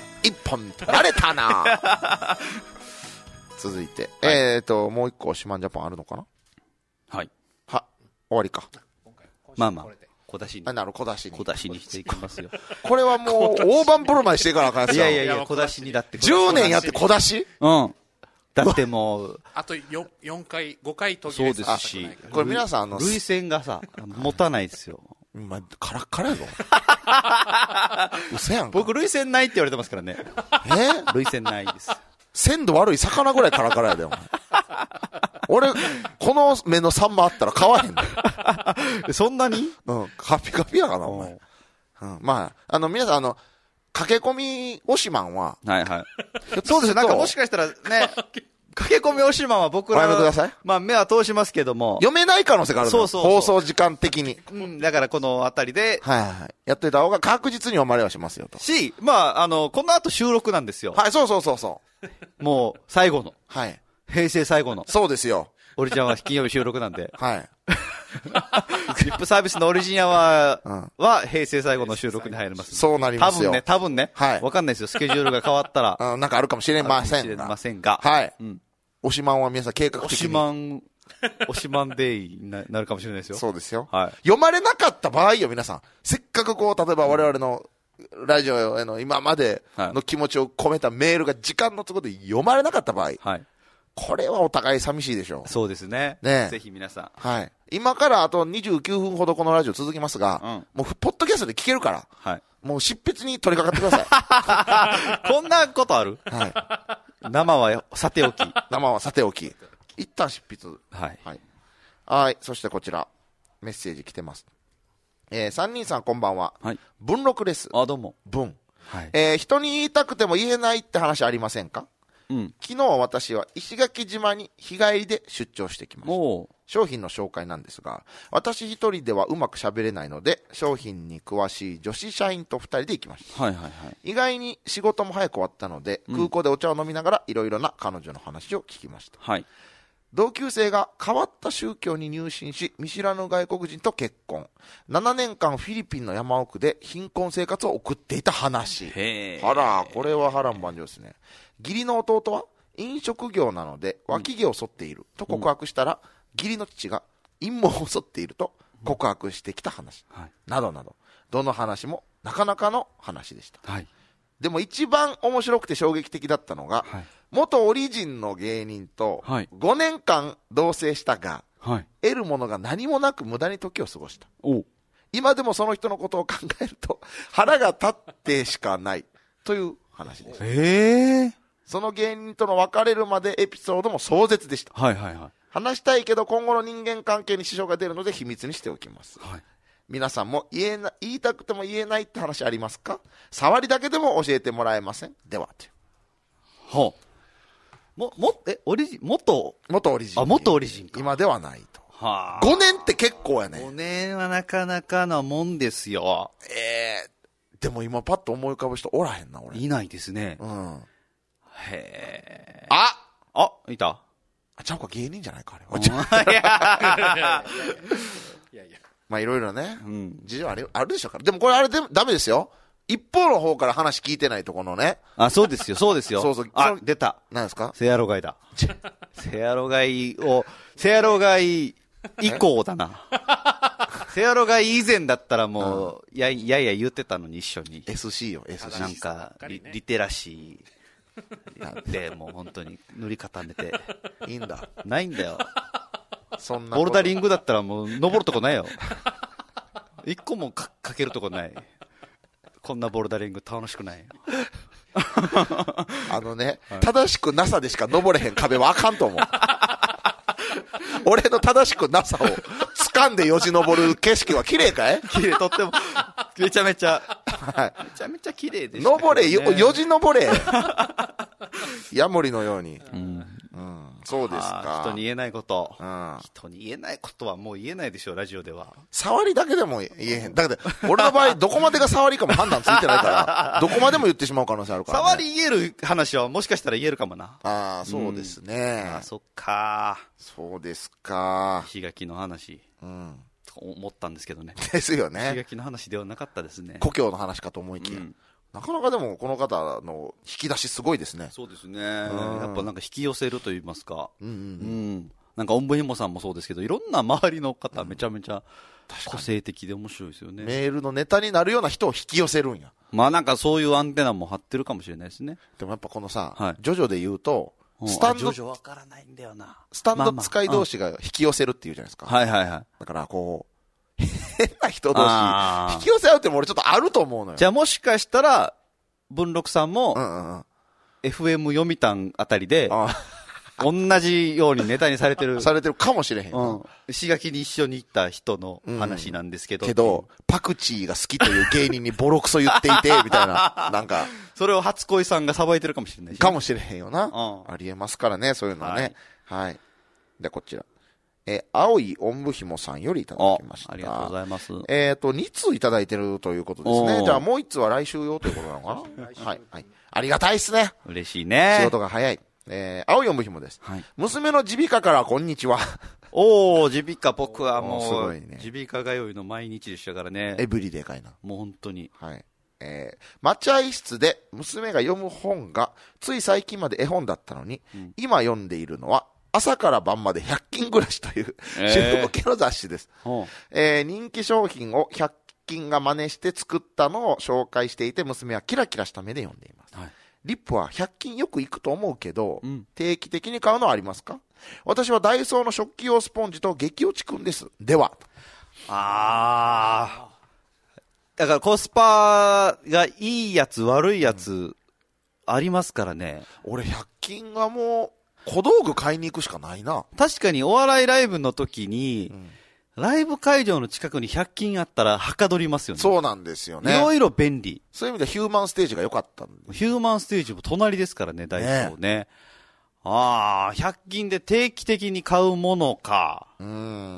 S2: ポンと慣れたな続いて、はい、えーともう一個シマンジャポンあるのかな。
S1: はい
S2: は終わりか。
S1: まあまあ小出しに
S2: なる小出しに
S1: 小出しにしていきますよ
S2: これはもう大盤振る舞いしていかなあかんやつ
S1: いやいやいや小出しにだって
S2: じゅうねんやって小出し。
S1: うんだってもう
S3: あと 4, 4回ごかい途切れ
S1: そうですし
S2: これ皆さんあの
S1: 涙腺がさ持たないですよ
S2: まカラッカラやぞ嘘やんか。
S1: 僕涙腺ないって言われてますからね
S2: え
S1: 涙腺ないです。
S2: 鮮度悪い魚ぐらいカラカラやでお前俺この目のサンマあったら買わへん
S1: でそんなに
S2: うんカピカピやかなお前、うん、まああの皆さんあの駆け込みオシマンは
S1: はいはいそうですなんかもしかしたらね駆け込みオシマンは僕ら
S2: おやめください。
S1: まあ目は通しますけども
S2: 読めない可能性があるの。
S1: そうそうそう
S2: 放送時間的に、
S1: うん、だからこのあたりで
S2: はいはいやっといた方が確実に読まれはしますよと
S1: しまああのこの後収録なんですよ。
S2: はいそうそうそうそう
S1: もう最後の
S2: はい
S1: 平成最後の
S2: そうですよ。
S1: オリジンは金曜日収録なんで
S2: はい
S1: リップサービスのオリジンアワーは平成最後の収録に入ります、ね、
S2: そうなりますよ。
S1: 多分ね多分ね
S2: はい
S1: わかんないですよスケジュールが変わったら
S2: うんなんかあるかもしれませんが
S1: 知れませんが
S2: はい、
S1: うん、
S2: オシマンは皆さん計画的に
S1: オシマンオシマンデイになるかもしれないですよ。
S2: そうですよ、
S1: はい、
S2: 読まれなかった場合よ皆さんせっかくこう例えば我々のラジオへの今までの気持ちを込めたメールが時間の都合で読まれなかった場合、はい、これはお互い寂しいでしょう。
S1: そうですね。
S2: ね
S1: ぜひ皆さん。
S2: はい。今からあとにじゅうきゅうふんほどこのラジオ続きますが、うん、もうポッドキャストで聞けるから、はい、もう執筆に取り掛かってくだ
S1: さい。こんなことある？はい。生はさておき。
S2: 生はさておき。一旦執筆。はい。はい。はい。そしてこちら、メッセージ来てます。えー、三人さんこんばんは。はい。文録です。
S1: あ、どうも。
S2: 文。はい。えー、人に言いたくても言えないって話ありませんか？うん、昨日私は石垣島に日帰りで出張してきました。商品の紹介なんですが、私一人ではうまく喋れないので商品に詳しい女子社員と二人で行きました。はいはいはい、意外に仕事も早く終わったので、うん、空港でお茶を飲みながらいろいろな彼女の話を聞きました。はい、同級生が変わった宗教に入信し見知らぬ外国人と結婚、ななねんかんフィリピンの山奥で貧困生活を送っていた話。へー、あらこれは波乱万丈ですね。義理の弟は飲食業なので脇毛を剃っていると告白したら、うん、義理の父が陰謀を剃っていると告白してきた話、うん、はい、などなどどの話もなかなかの話でした、はい、でも一番面白くて衝撃的だったのが、はい、元オリジンの芸人とごねんかん同棲したが、はい、得るものが何もなく無駄に時を過ごした。お今でもその人のことを考えると腹が立ってしかないという話です。へー、その芸人との別れるまでエピソードも壮絶でした。はいはいはい。話したいけど今後の人間関係に支障が出るので秘密にしておきます。はい。皆さんも言えな、言いたくても言えないって話ありますか？触りだけでも教えてもらえません？では。
S1: ほう。も、も、え、オリジン、元、
S2: 元オリジン。
S1: あ、元オリジンか。
S2: 今ではないと。
S1: は
S2: あ。ごねんって結構やね。
S1: ごねんはなかなかなもんですよ。
S2: ええー、でも今パッと思い浮かぶ人おらへんな、俺。
S1: いないですね。
S2: うん。
S1: へー。
S2: あ
S1: あ、いた
S2: あ、ちゃうか芸人じゃないか、あれ。いやいやいや。まあいろいろね、うん、事情ある、あるでしょうから。でもこれあれでもダメですよ。一方の方から話聞いてないところのね。
S1: あ、そうですよ、そうですよ。
S2: そうそう。
S1: あ、出た。
S2: 何ですか？
S1: セアロガイだ。セアロガイを、セアロガイ以降だな。セアロガイ以前だったらもう、うん、や、やや言ってたのに一緒に。
S2: エスシー よ、エスシー。
S1: なんか、リ, リテラシーやって、もう本当に塗り固めて。
S2: いいんだ。
S1: ないんだよ。
S2: そんな。
S1: ボルダリングだったらもう登るとこないよ。一個も か, かけるとこない。こんなボルダリング楽しくないよ。
S2: あのね、はい、正しく ナサ でしか登れへん壁はあかんと思う。俺の正しく ナサ を掴んでよじ登る景色は綺麗かい？
S1: 綺麗、とっても、めちゃめちゃ、はい、めちゃめちゃ綺麗でした、ね。
S2: 登れ、よ、よじ登れ。ヤモリのように。うんうん、そうですか。
S1: 人に言えないこと、うん、人に言えないことはもう言えないでしょう、ラジオでは。
S2: 触りだけでも言えへん。だけど俺の場合どこまでが触りかも判断ついてないからどこまでも言ってしまう可能性あるから、ね、
S1: 触り言える話はもしかしたら言えるかもな。
S2: ああ、そうですね、
S1: うん、あ、そっか。
S2: そうですか。
S1: 石垣の話、うん、と思ったんですけどね。
S2: ですよね。
S1: 石垣の話ではなかったですね。
S2: 故郷の話かと思いきや、うん、 なかなかでもこの方の引き出しすごいですね。
S1: そうですね。やっぱなんか引き寄せると言いますか。
S2: うんうんうん。
S1: うん、なんかおんぶひもさんもそうですけど、いろんな周りの方めちゃめちゃ個性的で面白いですよね。
S2: メールのネタになるような人を引き寄せるんや。
S1: まあなんかそういうアンテナも張ってるかもしれないですね。
S2: でもやっぱこのさ、
S1: はい、
S2: ジョジョで言うと、
S1: スタンド、ジョジョわからないんだよな。
S2: スタンド使い同士が引き寄せるっていうじゃないですか。
S1: はいはいはい。
S2: だからこう、変な人同士、引き寄せ合うっても俺ちょっとあると思うのよ。
S1: じゃあもしかしたら、文禄さんも、
S2: うんうんうん、
S1: エフエム 読谷あたりで、同じようにネタにされてる。
S2: されてるかもしれへん。
S1: うん。石垣に一緒に行った人の話なんですけど。
S2: うん、けど、パクチーが好きという芸人にボロクソ言っていて、みたいな。なんか。
S1: それを初恋さんがさばいてるかもしれないし、ね。
S2: かもしれへんよな。
S1: うん、
S2: ありえますからね、そういうのはね。はい。はい、で、こちら。えー、青いおんぶひもさんよりいただきました。
S1: ありがとうございます。
S2: えっと、に通いただいてるということですね。じゃあもういっ通は来週用ということなのかなはい。はい。ありがたいっすね。
S1: 嬉しいね。
S2: 仕事が早い。えー、青いおんぶひもです。はい、娘の耳鼻科からこんにちは。
S1: おー、耳鼻科僕はもう、
S2: すごいね。
S1: 耳鼻科通いの毎日でしたからね。
S2: エブリデイかいな。
S1: もう本当に。
S2: はい。えー、待合室で娘が読む本が、つい最近まで絵本だったのに、うん、今読んでいるのは、朝から晩までひゃく均暮らしという、えー、主婦向けの雑誌です。えー、人気商品をひゃく均が真似して作ったのを紹介していて、娘はキラキラした目で読んでいます。はい、リップはひゃく均よく行くと思うけど、うん、定期的に買うのはありますか？私はダイソーの食器用スポンジと激落ちくんです。では。
S1: あー。だからコスパがいいやつ、悪いやつ、ありますからね。
S2: 俺ひゃく均はもう、小道具買いに行くしかないな。
S1: 確かにお笑いライブの時に、うん、ライブ会場の近くにひゃく均あったらはかどりますよね。
S2: そうなんですよね。
S1: いろいろ便利。
S2: そういう意味でヒューマンステージが良かったんで。
S1: ヒューマンステージも隣ですからね、ダイソーね。ねああ、ひゃく均で定期的に買うものか。
S2: うん。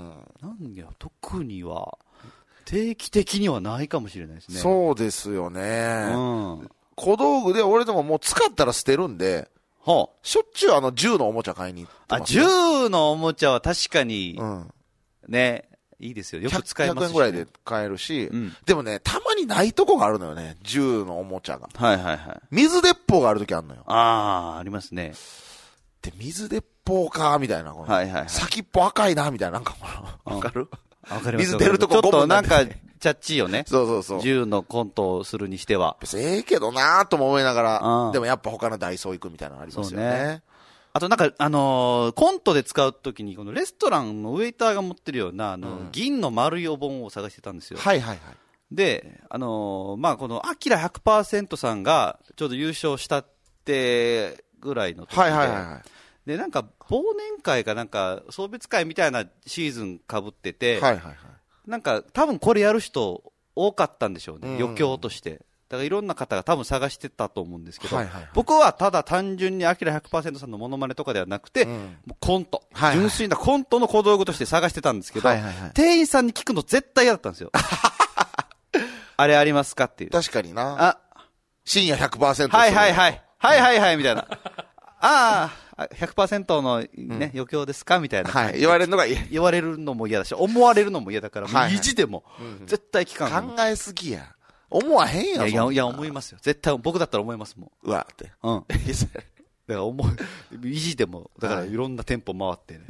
S1: なんや、特には、定期的にはないかもしれないですね。
S2: そうですよね。
S1: うん。
S2: 小道具で俺でももう使ったら捨てるんで、
S1: はあ、
S2: しょっちゅうあの銃のおもちゃ買いに行って
S1: ます、ね。あ、銃のおもちゃは確かに、うん、ね、いいですよ。よく使えますし、ね。
S2: ひゃくえんぐらいで買えるし、うん、でもね、たまにないとこがあるのよね。銃のおもちゃが。
S1: はいはいはい。
S2: 水鉄砲があるときあるのよ。
S1: ああ、ありますね。
S2: で、水鉄砲か、みたいな。
S1: はいはいはい。
S2: 先っぽ赤いな、みたいな。なんかわかる
S1: わかります。
S2: 水出るとこ
S1: ちょっとなんか、チャッチーよね。
S2: そうそうそう。
S1: 銃のコントをするにしては。
S2: 別にええけどなーとも思いながら、でもやっぱ他のダイソー行くみたいなのありますよね。そうね。
S1: あとなんか、あのー、コントで使うときに、このレストランのウェイターが持ってるような、あの、うん、銀の丸いお盆を探してたんですよ。
S2: はいはいはい。
S1: で、あのー、まあ、この、アキラ ひゃくパーセント さんが、ちょうど優勝したってぐらいの時で、
S2: はいはいはい。
S1: で、なんか、忘年会かなんか、送別会みたいなシーズン被ってて、
S2: はいはいはい。
S1: なんか、多分これやる人多かったんでしょうね。うん、余興として。だからいろんな方が多分探してたと思うんですけど、はいはいはい、僕はただ単純にアキラ ひゃくパーセント さんのモノマネとかではなくて、うん、もうコント、はいはい。純粋なコントの小道具として探してたんですけど、はいはいはい、店員さんに聞くの絶対嫌だったんですよ。あれありますかっていう。
S2: 確かにな。あ、深夜 ひゃくパーセント。
S1: はいはいはい。はいはいはい、みたいな。ああ、ひゃくパーセント のね、うん、余興ですかみたいな。
S2: はい。言われるのが嫌。
S1: 言われるのも嫌だし、思われるのも嫌だから、もう意地でも、絶対聞かん。
S2: 考えすぎや。思わへんやん。
S1: いや、いや、思いますよ。絶対、僕だったら思いますもん。
S2: うわって。
S1: うん。だから思う、意地でも、だからいろんな店舗回ってね。
S2: うん。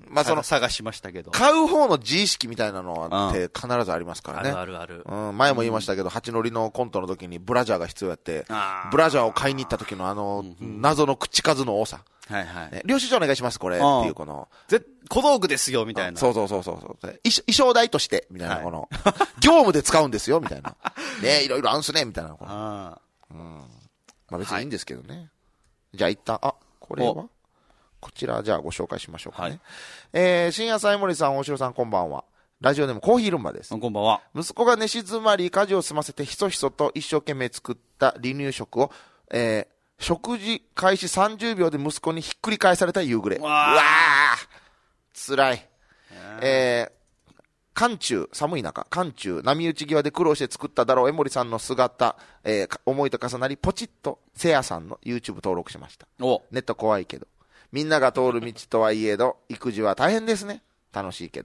S2: まあその、
S1: 探しましたけど。
S2: 買う方の自意識みたいなのはって必ずありますからね。
S1: あるあるある。
S2: うん。前も言いましたけど、八乗りのコントの時にブラジャーが必要やって、ブラジャーを買いに行った時のあの、謎の口数の多さ。
S1: はいはい。
S2: 領収書お願いします、これ。っていうこの。
S1: 小道具ですよ、みたいな。
S2: そうそうそうそう。衣装代として、みたいな、この、業務で使うんですよ、みたいな。ねいろいろあんすね、みたいな。このあうん。まあ別にいいんですけどね。じゃあ一旦、あ、これはこちら、じゃあご紹介しましょうかね。はい、えー、深夜さん、森さん、大城さん、こんばんは。ラジオネームコーヒールンバです。
S1: こんばんは。
S2: 息子が寝静まり、家事を済ませてひそひそと一生懸命作った離乳食を、えー、食事開始さんじゅうびょうで息子にひっくり返された夕暮れ。うわー辛い。えー、寒中、寒い中、寒中、波打ち際で苦労して作っただろう江森さんの姿、えー、思いと重なり、ポチッと、せやさんの YouTube 登録しました。
S1: お
S2: ネット怖いけど。みんなが通る道とはいえど、育児は大変ですね。楽しいけど。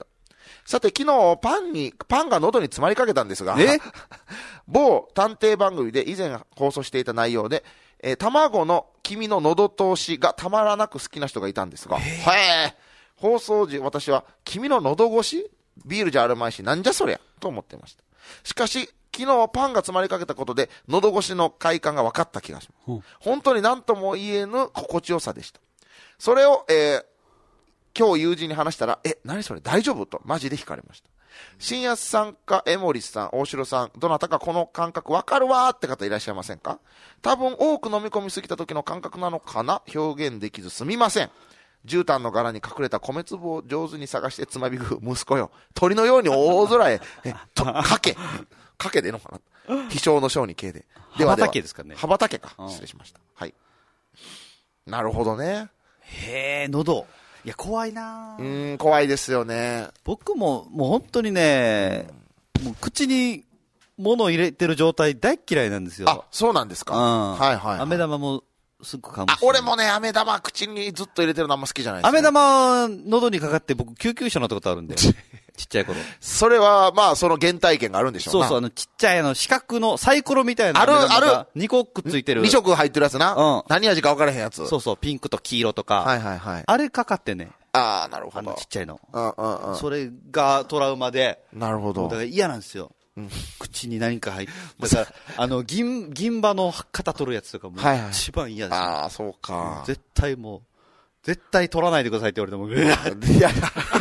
S2: さて昨日パンに、パンが喉に詰まりかけたんですが、某探偵番組で以前放送していた内容で、えー、卵の黄身の喉通しがたまらなく好きな人がいたんですが、へー、放送時私は黄身の喉越しビールじゃあるまいしなんじゃそりゃと思っていました。しかし昨日パンが詰まりかけたことで喉越しの快感が分かった気がします。うん、本当に何とも言えぬ心地よさでした。それを、えー、今日友人に話したら、え、何それ大丈夫とマジで惹かれました。新安さんか江森さん、大城さん、どなたかこの感覚わかるわーって方いらっしゃいませんか？多分多く飲み込みすぎた時の感覚なのかな、表現できずすみません。絨毯の柄に隠れた米粒を上手に探してつまびく息子よ。鳥のように大空へ、え、と、かけ。かけでいいのかな、飛翔の章に形で。
S1: ではでは。羽ばたけですかね。
S2: 羽ばたけか。失礼しました。はい。なるほどね。
S1: へー、喉。いや、怖いな
S2: うーん、怖いですよね。
S1: 僕も、もう本当にね、もう口に物を入れてる状態大嫌いなんですよ。
S2: あ、そうなんですか。うん。はいはい、はい。
S1: 飴玉もすぐ噛むし。
S2: あ、俺もね、飴玉口にずっと入れてるのあんま好きじゃないです、
S1: ね。飴玉、喉にかかって僕救急車乗ったことあるんで。ちっちゃい頃。
S2: それは、まあ、その原体験があるんでしょうな。
S1: そうそう、あの、ちっちゃいあの、四角のサイコロみたいな。
S2: ある、ある。
S1: にこくっついてる。
S2: に色入ってるやつな。うん。何味か分からへんやつ。
S1: そうそう、ピンクと黄色とか。
S2: はいはいはい。
S1: あれかかってね。
S2: ああ、なるほど。
S1: あの、ちっちゃいの。
S2: うんうんうん。
S1: それがトラウマで。
S2: なるほど。
S1: だから嫌なんですよ。うん、口に何か入って。だから、あの、銀、銀歯の型取るやつとかも。一番嫌です、
S2: はいはい。ああ、そうか。
S1: 絶対もう。絶対取らないでくださいって言われても、いや、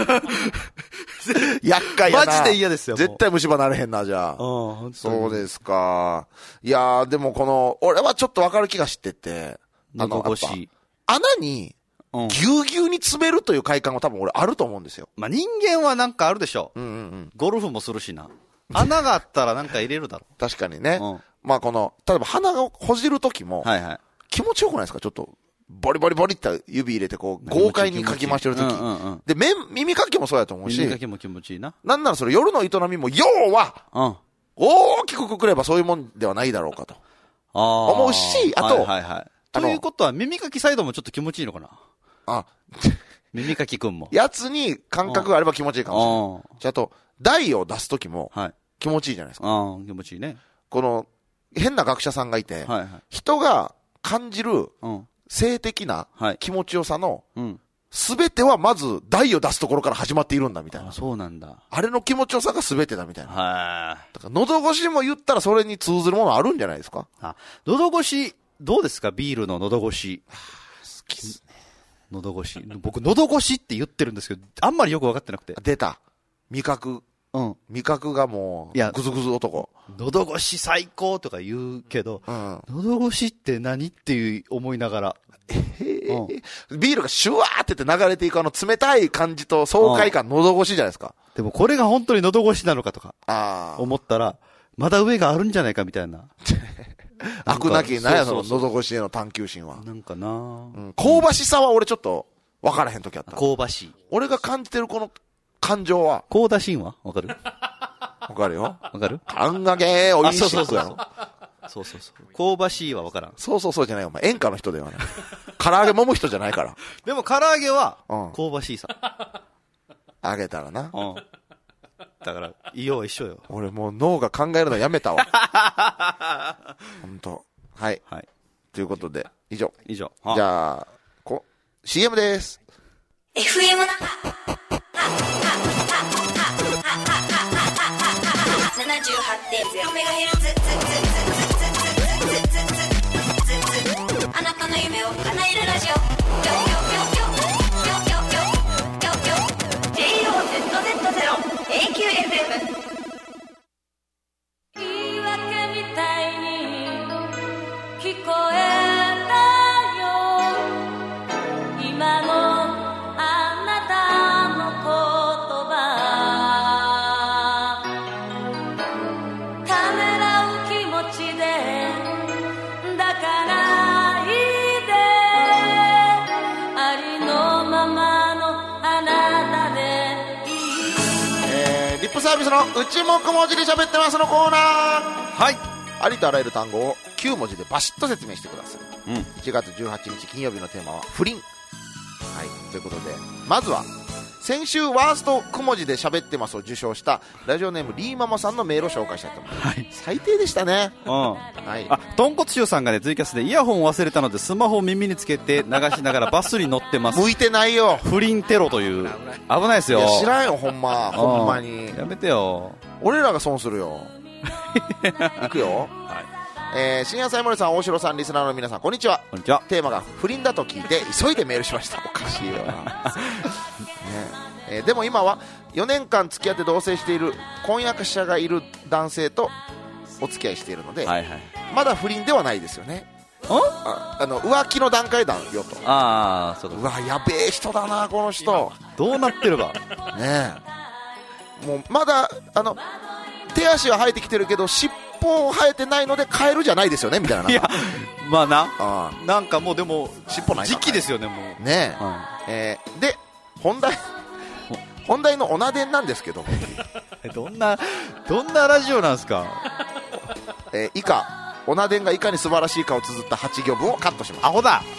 S2: 厄介やな。
S1: マジで嫌ですよ。
S2: 絶対虫歯なれへんな、じゃあ。
S1: うん、
S2: そうですか。いやー、でもこの、俺はちょっとわかる気がしてて、
S1: あの、喉越し。
S2: 穴に、ぎゅうぎゅうに詰めるという快感は多分俺あると思うんですよ。
S1: まあ、人間はなんかあるでしょ。
S2: うんうんうん。
S1: ゴルフもするしな。穴があったらなんか入れるだろ。
S2: 確かにね。うん、まあこの、例えば鼻をほじるときも、はいはい。気持ちよくないですか？ちょっと。ボリボリボリって指入れてこう、豪快にかき回してるとき。うんうんうん、で、目、耳かきもそうやと思うし。
S1: 耳かきも気持ちいいな。
S2: なんならそれ夜の営みも、要は、うん、大きくくくればそういうもんではないだろうかと。あ思うし、あと、はいはいはい。
S1: ということは耳かきサイドもちょっと気持ちいいのかな？あ、耳かきくんも。
S2: やつに感覚があれば気持ちいいかもしれない。じゃあと、台を出すときも、気持ちいいじゃないですか。
S1: ああ、気持ちいいね。
S2: この、変な学者さんがいて、はいはい、人が感じる、うん性的な気持ちよさの、すべてはまず台を出すところから始まっているんだみたいな。
S1: あ、そうなんだ。
S2: あれの気持ちよさがすべてだみたいな。はい。だから喉越しも言ったらそれに通ずるものあるんじゃないですか？
S1: あ、喉越し、どうですか？ビールの喉越し。
S2: 好きですね。
S1: 喉越し。僕、喉越しって言ってるんですけど、あんまりよくわかってなくて。
S2: 出た。味覚。うん。味覚がもう、いや、ぐずぐず男。
S1: 喉越し最高とか言うけど、うん、喉越しって何っていう思いながら。
S2: えーうん、ビールがシュワーってって流れていくあの冷たい感じと爽快感、うん、喉越しじゃないですか。
S1: でもこれが本当に喉越しなのかとか、思ったら、まだ上があるんじゃないかみたいな。
S2: 飽くなきなんやその喉越しへの探求心は。
S1: なんかな、うん、
S2: 香ばしさは俺ちょっと分からへん時あった。
S1: 香ばしい。
S2: 俺が感じてるこの感情は。
S1: 香田シーンはわかる？
S2: わかるよ。
S1: わかる？
S2: あんがけー、おいしいやろ。
S1: そうそうそう。香ばしいはわからん。
S2: そうそうそうじゃないよ。お前、演歌の人ではない。唐揚げ揉む人じゃないから。
S1: でも唐揚げは、香ばしいさ。
S2: あげたらな。うん。
S1: だから、色は一緒よ。
S2: 俺もう脳が考えるのやめたわ。ほんと。はい。はい。ということで、以上。
S1: 以上。
S2: じゃあ、こ、シーエム です。エフエム な。ななじゅうはちてんゼロメガヘルツ。あなたの夢を叶えるラジオ。ジェイオーゼットゼットゼロ エーキューエフエム。言い訳みたいに聞こえたよ。今のあなたの言葉。ためらう気持ちでだからいいで。ありのままのあなたでいい。えー、リップサービスのうちもく文字で喋ってますのコーナー。はい。ありとあらゆる単語をきゅう文字でバシッと説明してください。うん。いちがつじゅうはちにち金曜日のテーマは不倫。はい。ということで、まずは、 先週ワーストく文字で喋ってますを受賞したラジオネームリーママさんのメールを紹介したいと思います、はい、最低でしたね、
S1: うん、はい、あ、とんこつしゅうさんがねツイキャスでイヤホン忘れたのでスマホを耳につけて流しながらバスに乗ってます。
S2: 向いてないよ、
S1: 不倫テロという。危ないですよ。
S2: いや知らんよほんま、ほんまに
S1: やめてよ、
S2: 俺らが損するよいくよ、はい、えー、深夜さいもりさん、大城さん、リスナーの皆さん、こんにちは。
S1: こんにちは。
S2: テーマが不倫だと聞いて急いでメールしました。おかしいよな、ねえー、でも今はよねんかん付き合って同棲している婚約者がいる男性とお付き合いしているので、はいはい、まだ不倫ではないですよね。ああの浮気の段階だよと。
S1: ああ、そう
S2: うわ、やべえ人だなこの人。
S1: どうなってるか
S2: ねえ、もうまだあの手足は生えてきてるけど尻尾生えてないのでカエルじゃないですよねみたいな。
S1: いや、まあな、あなんかもうでも
S2: 尻尾ない
S1: 時期ですよねもう
S2: ねえ、うん、えー、で本題本題のオナデンなんですけど
S1: どんなどんなラジオなんですか、
S2: えー、以下オナデンがいかに素晴らしいかを綴ったはち行分をカットします。
S1: アホだ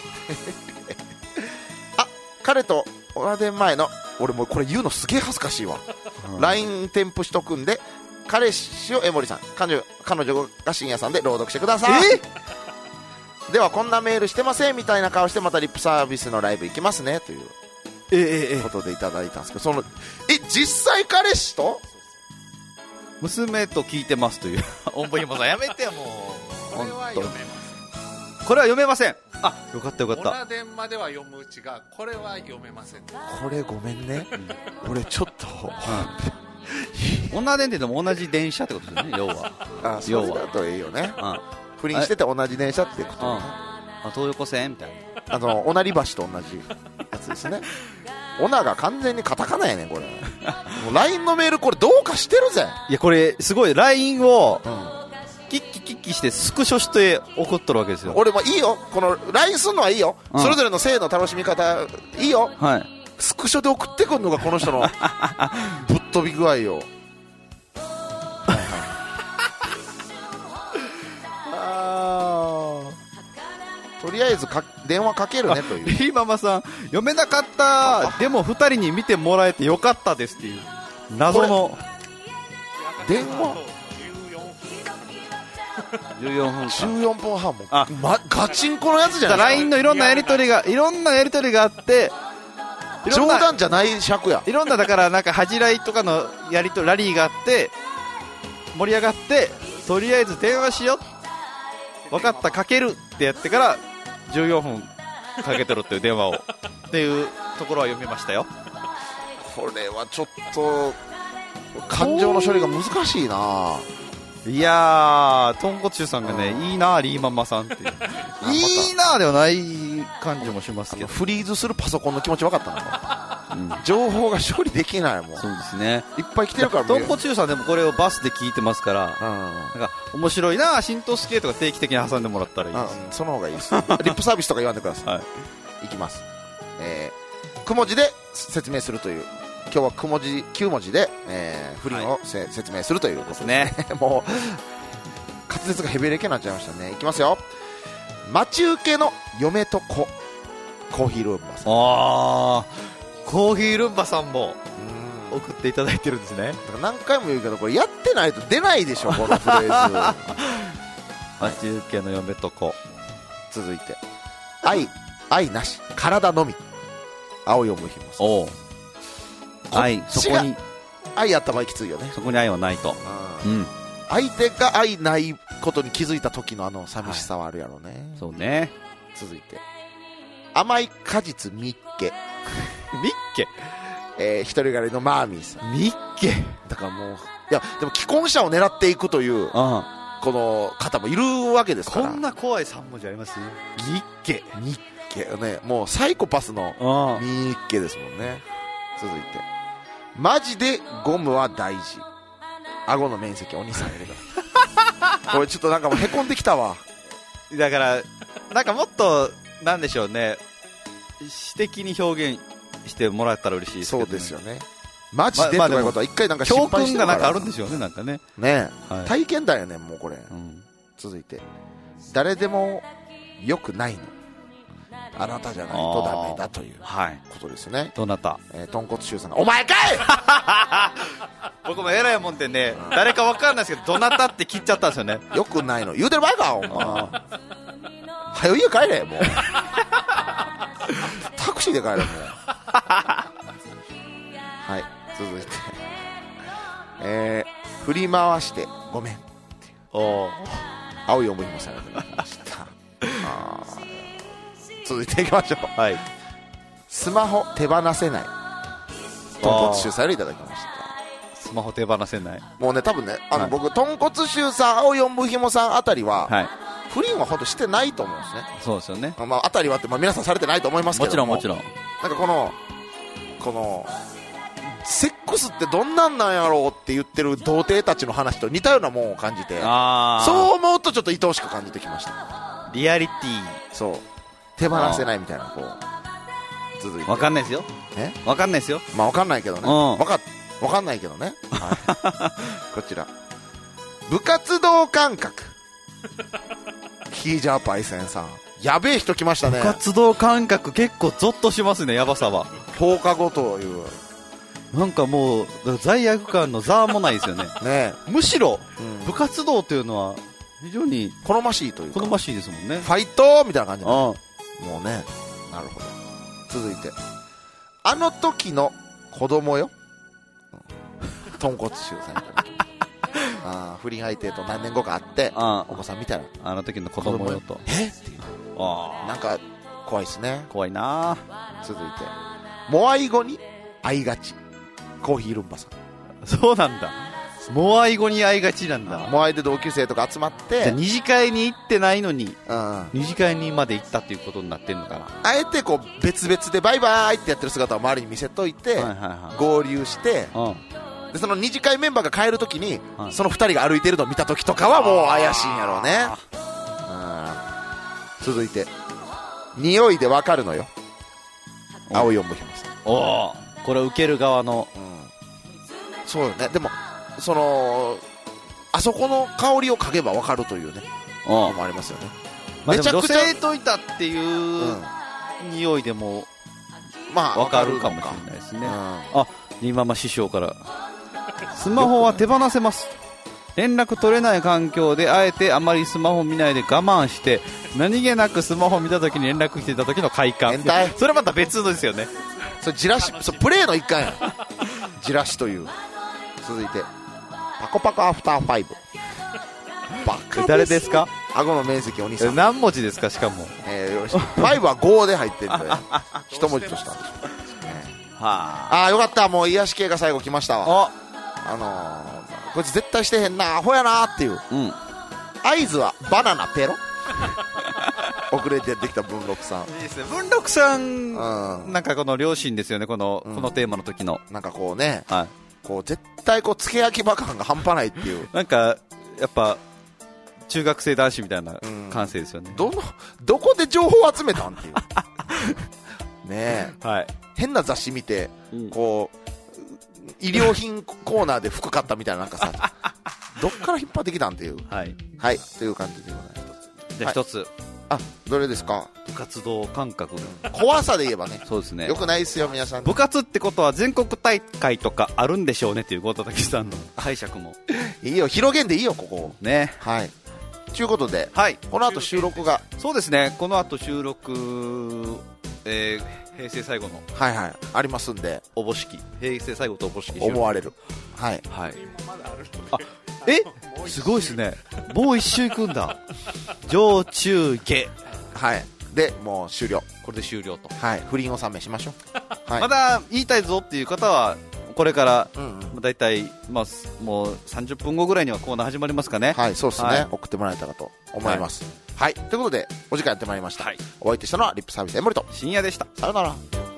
S2: あ、彼とオナデン前の俺もうこれ言うのすげえ恥ずかしいわ、うん、ライン 添付しとくんで彼氏を江森さん、彼女、彼女が深夜さんで朗読してください。ではこんなメールしてませんみたいな顔してまたリップサービスのライブ行きますねという
S1: ええ
S2: ことでいただいたんですけど、そのえ実際彼氏と
S1: 娘と聞いてますというおんぼひもさんやめてよもう。
S3: これは読めません。
S1: これは読めません。あ、よかったよかった。
S3: オナデンまでは読むうちがこれは読めません。
S2: これごめんね俺ちょっと、
S1: うん、オナデンってでも同じ電車ってことですよね要は。
S2: あ、そうだといいよね、うん、不倫してて同じ電車ってこと、ね、うん、
S1: あ、東横線みたいな、
S2: あのおなり橋と同じやつですね。オナが完全にカタカナやねんこれもう ライン のメールこれどうかしてるぜ。
S1: いやこれすごい ライン を、うん、キッキキッキしてスクショして送っとるわけですよ。
S2: 俺もいいよ、この ライン すんのはいいよ、うん、それぞれの性の楽しみ方いいよ、はい、スクショで送ってくるのがこの人のぶっ飛び具合よとりあえずか電話かけるねという。
S1: リーママさん読めなかった、でもふたりに見てもらえてよかったですっていう謎の
S2: 電話
S1: じゅうよんぷん
S2: じゅうよんぷんはんもあ、ま、ガチンコのやつじゃないですか。
S1: ライン のいろんなやり取りがいろんなやり取りがあって
S2: 冗談じゃない尺や。
S1: いろんなだからなんか恥じらいとかのやりとラリーがあって盛り上がってとりあえず電話しよう分かったかけるってやってからじゅうよんぷんかけてろっていう電話をっていうところは読みましたよ。
S2: これはちょっと感情の処理が難しいな。
S1: いやー、とんこつしゅうさんがね、いいなーリーママさんっていういいなーではない感じもしますけど、
S2: フリーズするパソコンの気持ち分かったのか、うん、情報が処理できないもん。
S1: そうですね、
S2: いっぱい来てるから。
S1: とんこつしゅうさんでもこれをバスで聞いてますから、うん、なんか面白いなー、新都市系とか定期的に挟んでもらったらいいです、
S2: うん、その方がいいですリップサービスとか言わんでください、はい、いきます、えー、く文字で説明するという、今日はく文字きゅう文字で、えー、不倫を、はい、説明するということですね。もう滑舌がヘベレケになっちゃいましたね。いきますよ。待ち受けの嫁と子、コーヒールンバさん。
S1: あー、コーヒールンバさんも送っていただいてるんですね。だ
S2: から何回も言うけどこれやってないと出ないでしょこのフレーズ
S1: 待ち受けの嫁と子。
S2: 続いて愛、愛なし体のみ、青いおむひもさん。おう、
S1: 愛、そこに
S2: 愛あった場合きついよね。
S1: そこに愛はないと、うん、
S2: 相手が愛ないことに気づいた時のあの寂しさはあるやろうね、はい、
S1: そうね。
S2: 続いて甘い果実ミッケ
S1: ミッケ、
S2: えー、一人狩りのマーミーさ
S1: ん。ミッケ
S2: だからもう、いやでも既婚者を狙っていくという、この方もいるわけですから。
S1: こんな怖いさん文字あります？ミッケ
S2: ミッケね、もうサイコパスのミッケですもんね。続いてマジでゴムは大事、顎の面積お兄さんやるからこれちょっとなんかもうへこんできたわ。
S1: だからなんかもっとなんでしょうね、詩的に表現してもらったら嬉しいですけど、ね、
S2: そうですよね。マジでということは一回なんか失敗してるから、教訓
S1: がなんかあるんでしょうね、なんかね。
S2: ねえ、はい、体験談やねんもうこれ、うん、続いて誰でもよくないのあなたじゃないとダメだということですね。
S1: どなた、
S2: えー、豚骨臭さんがお前かい
S1: 僕も偉いもんでね、うん、誰か分かんないですけどどなたって切っちゃったんですよね。
S2: よくないの言うてる場合かお前はよ家帰れもうタクシーで帰れもうはい続いてえー、振り回してごめんお青い思いもされてましたあ続いていきましょう、はい、スマホ手放せない豚骨臭さんよりいただきました。
S1: スマホ手放せない
S2: もうね多分ねあの、はい、僕豚骨臭さん青四分ひもさんあたりは、はい、不倫は本当してないと思うんですね。
S1: そうですよね、
S2: まあ、あたりはって、まあ、皆さんされてないと思いますけども、
S1: もちろんもちろん
S2: なんかこのこのセックスってどんなんなんやろうって言ってる童貞たちの話と似たようなもんを感じて、あそう思うとちょっと愛おしく感じてきました。
S1: リアリティ
S2: そう手放せないみたいなこう続いて
S1: 分かんないですよえ分かんないですよ
S2: まあ分かんないけどね分か分かんないけどね、はい、こちら部活動感覚キージャーパイセンさんやべえ人来ましたね。
S1: 部活動感覚結構ゾッとしますね。やばさは
S2: 放課後という
S1: なんかもう罪悪感のざーもないですよねねむしろ、うん、部活動というのは非常に
S2: 好ましいというか
S1: 好ましいですもんね。
S2: ファイトみたいな感じで、ね、もうねなるほど。続いてあの時の子供よ豚骨臭さんあ不倫相手と何年後か会ってお子さん見たら
S1: あの時の子供よと
S2: えっていうあなんか怖いですね。
S1: 怖いな。
S2: 続いてモアイ語に会いがちコーヒールンバさん。
S1: そうなんだモアイ語に会いがちなんだ。
S2: モアイで同級生とか集まって
S1: じゃ二次会に行ってないのに、うん、二次会にまで行ったっていうことになってるのかな。
S2: あえてこう別々でバイバイってやってる姿を周りに見せといて、はいはいはい、合流して、うん、でその二次会メンバーが帰るときに、はい、その二人が歩いてるのを見たときとかはもう怪しいんやろうね。うん、続いて匂いでわかるのよ青四分ひもさん。
S1: おーこれ受ける側の、うん、
S2: そうよね。でもそのあそこの香りを嗅げば分かるというねのもありますよね。
S1: まあ、めちゃくちゃ女性といたっていう、うん、匂いでもまあ分かるかもしれないですね、うん、あリンママ師匠からスマホは手放せます連絡取れない環境であえてあまりスマホ見ないで我慢して何気なくスマホ見た時に連絡来てた時の快感それまた別ですよね。
S2: それじらしそプレーの一環やじらしという。続いてパコパコアフターファイブバカです。
S1: 誰ですか。
S2: 顎の面積お兄さん。
S1: 何文字ですかしかも、
S2: えー、ファイブはごで入ってるんで一文字としたんでしょう、ね、はああよかったもう癒し系が最後来ましたわ。あのー、こいつ絶対してへんなアホやなっていう、うん、合図はバナナペロ遅れてやってきた文禄さん。
S1: いいですね文禄さん、うん、なんかこの両親ですよねこの、うん、このテーマの時の
S2: なんかこうね、はいこう絶対こうつけ焼き場感が半端ないっていう
S1: なんかやっぱ中学生男子みたいな感性ですよね、
S2: うん、どのどこで情報を集めたんっていうねえ、はい、変な雑誌見て、うん、こう医療品コーナーで服買ったみたいななんかさどっから引っ張ってきたんっていうはい、はい、という感じでございます。
S1: じゃあ一つ、はい、
S2: あどれですか。
S1: 部活動感覚
S2: 怖さで言えばね
S1: そうですね
S2: よくないですよ皆さん。
S1: 部活ってことは全国大会とかあるんでしょうねっていう後藤さんの解釈も
S2: いいよ広げんでいいよここ
S1: ね。
S2: はいということで、
S1: はい、
S2: この後収録が
S1: そうですねこの後収録、えー、平成最後の
S2: はいはいありますんで
S1: おぼしき平成最後とおぼしき
S2: 思われるはい、
S1: はい、あえすごいですねもう一周行くんだ上中下
S2: はいでもう終了
S1: これで終了と
S2: はい不倫納めしましょう、はい、
S1: まだ言いたいぞっていう方はこれから、うんうん、だいたい、まあ、もうさんじゅっぷんごぐらいにはコーナー始まりますかね。
S2: はいそうですね、はい、送ってもらえたらと思います、はい、はい、ということでお時間やってまいりました、はい、お相手したのはリップサービス江森と
S1: 深夜でした。
S2: さよなら。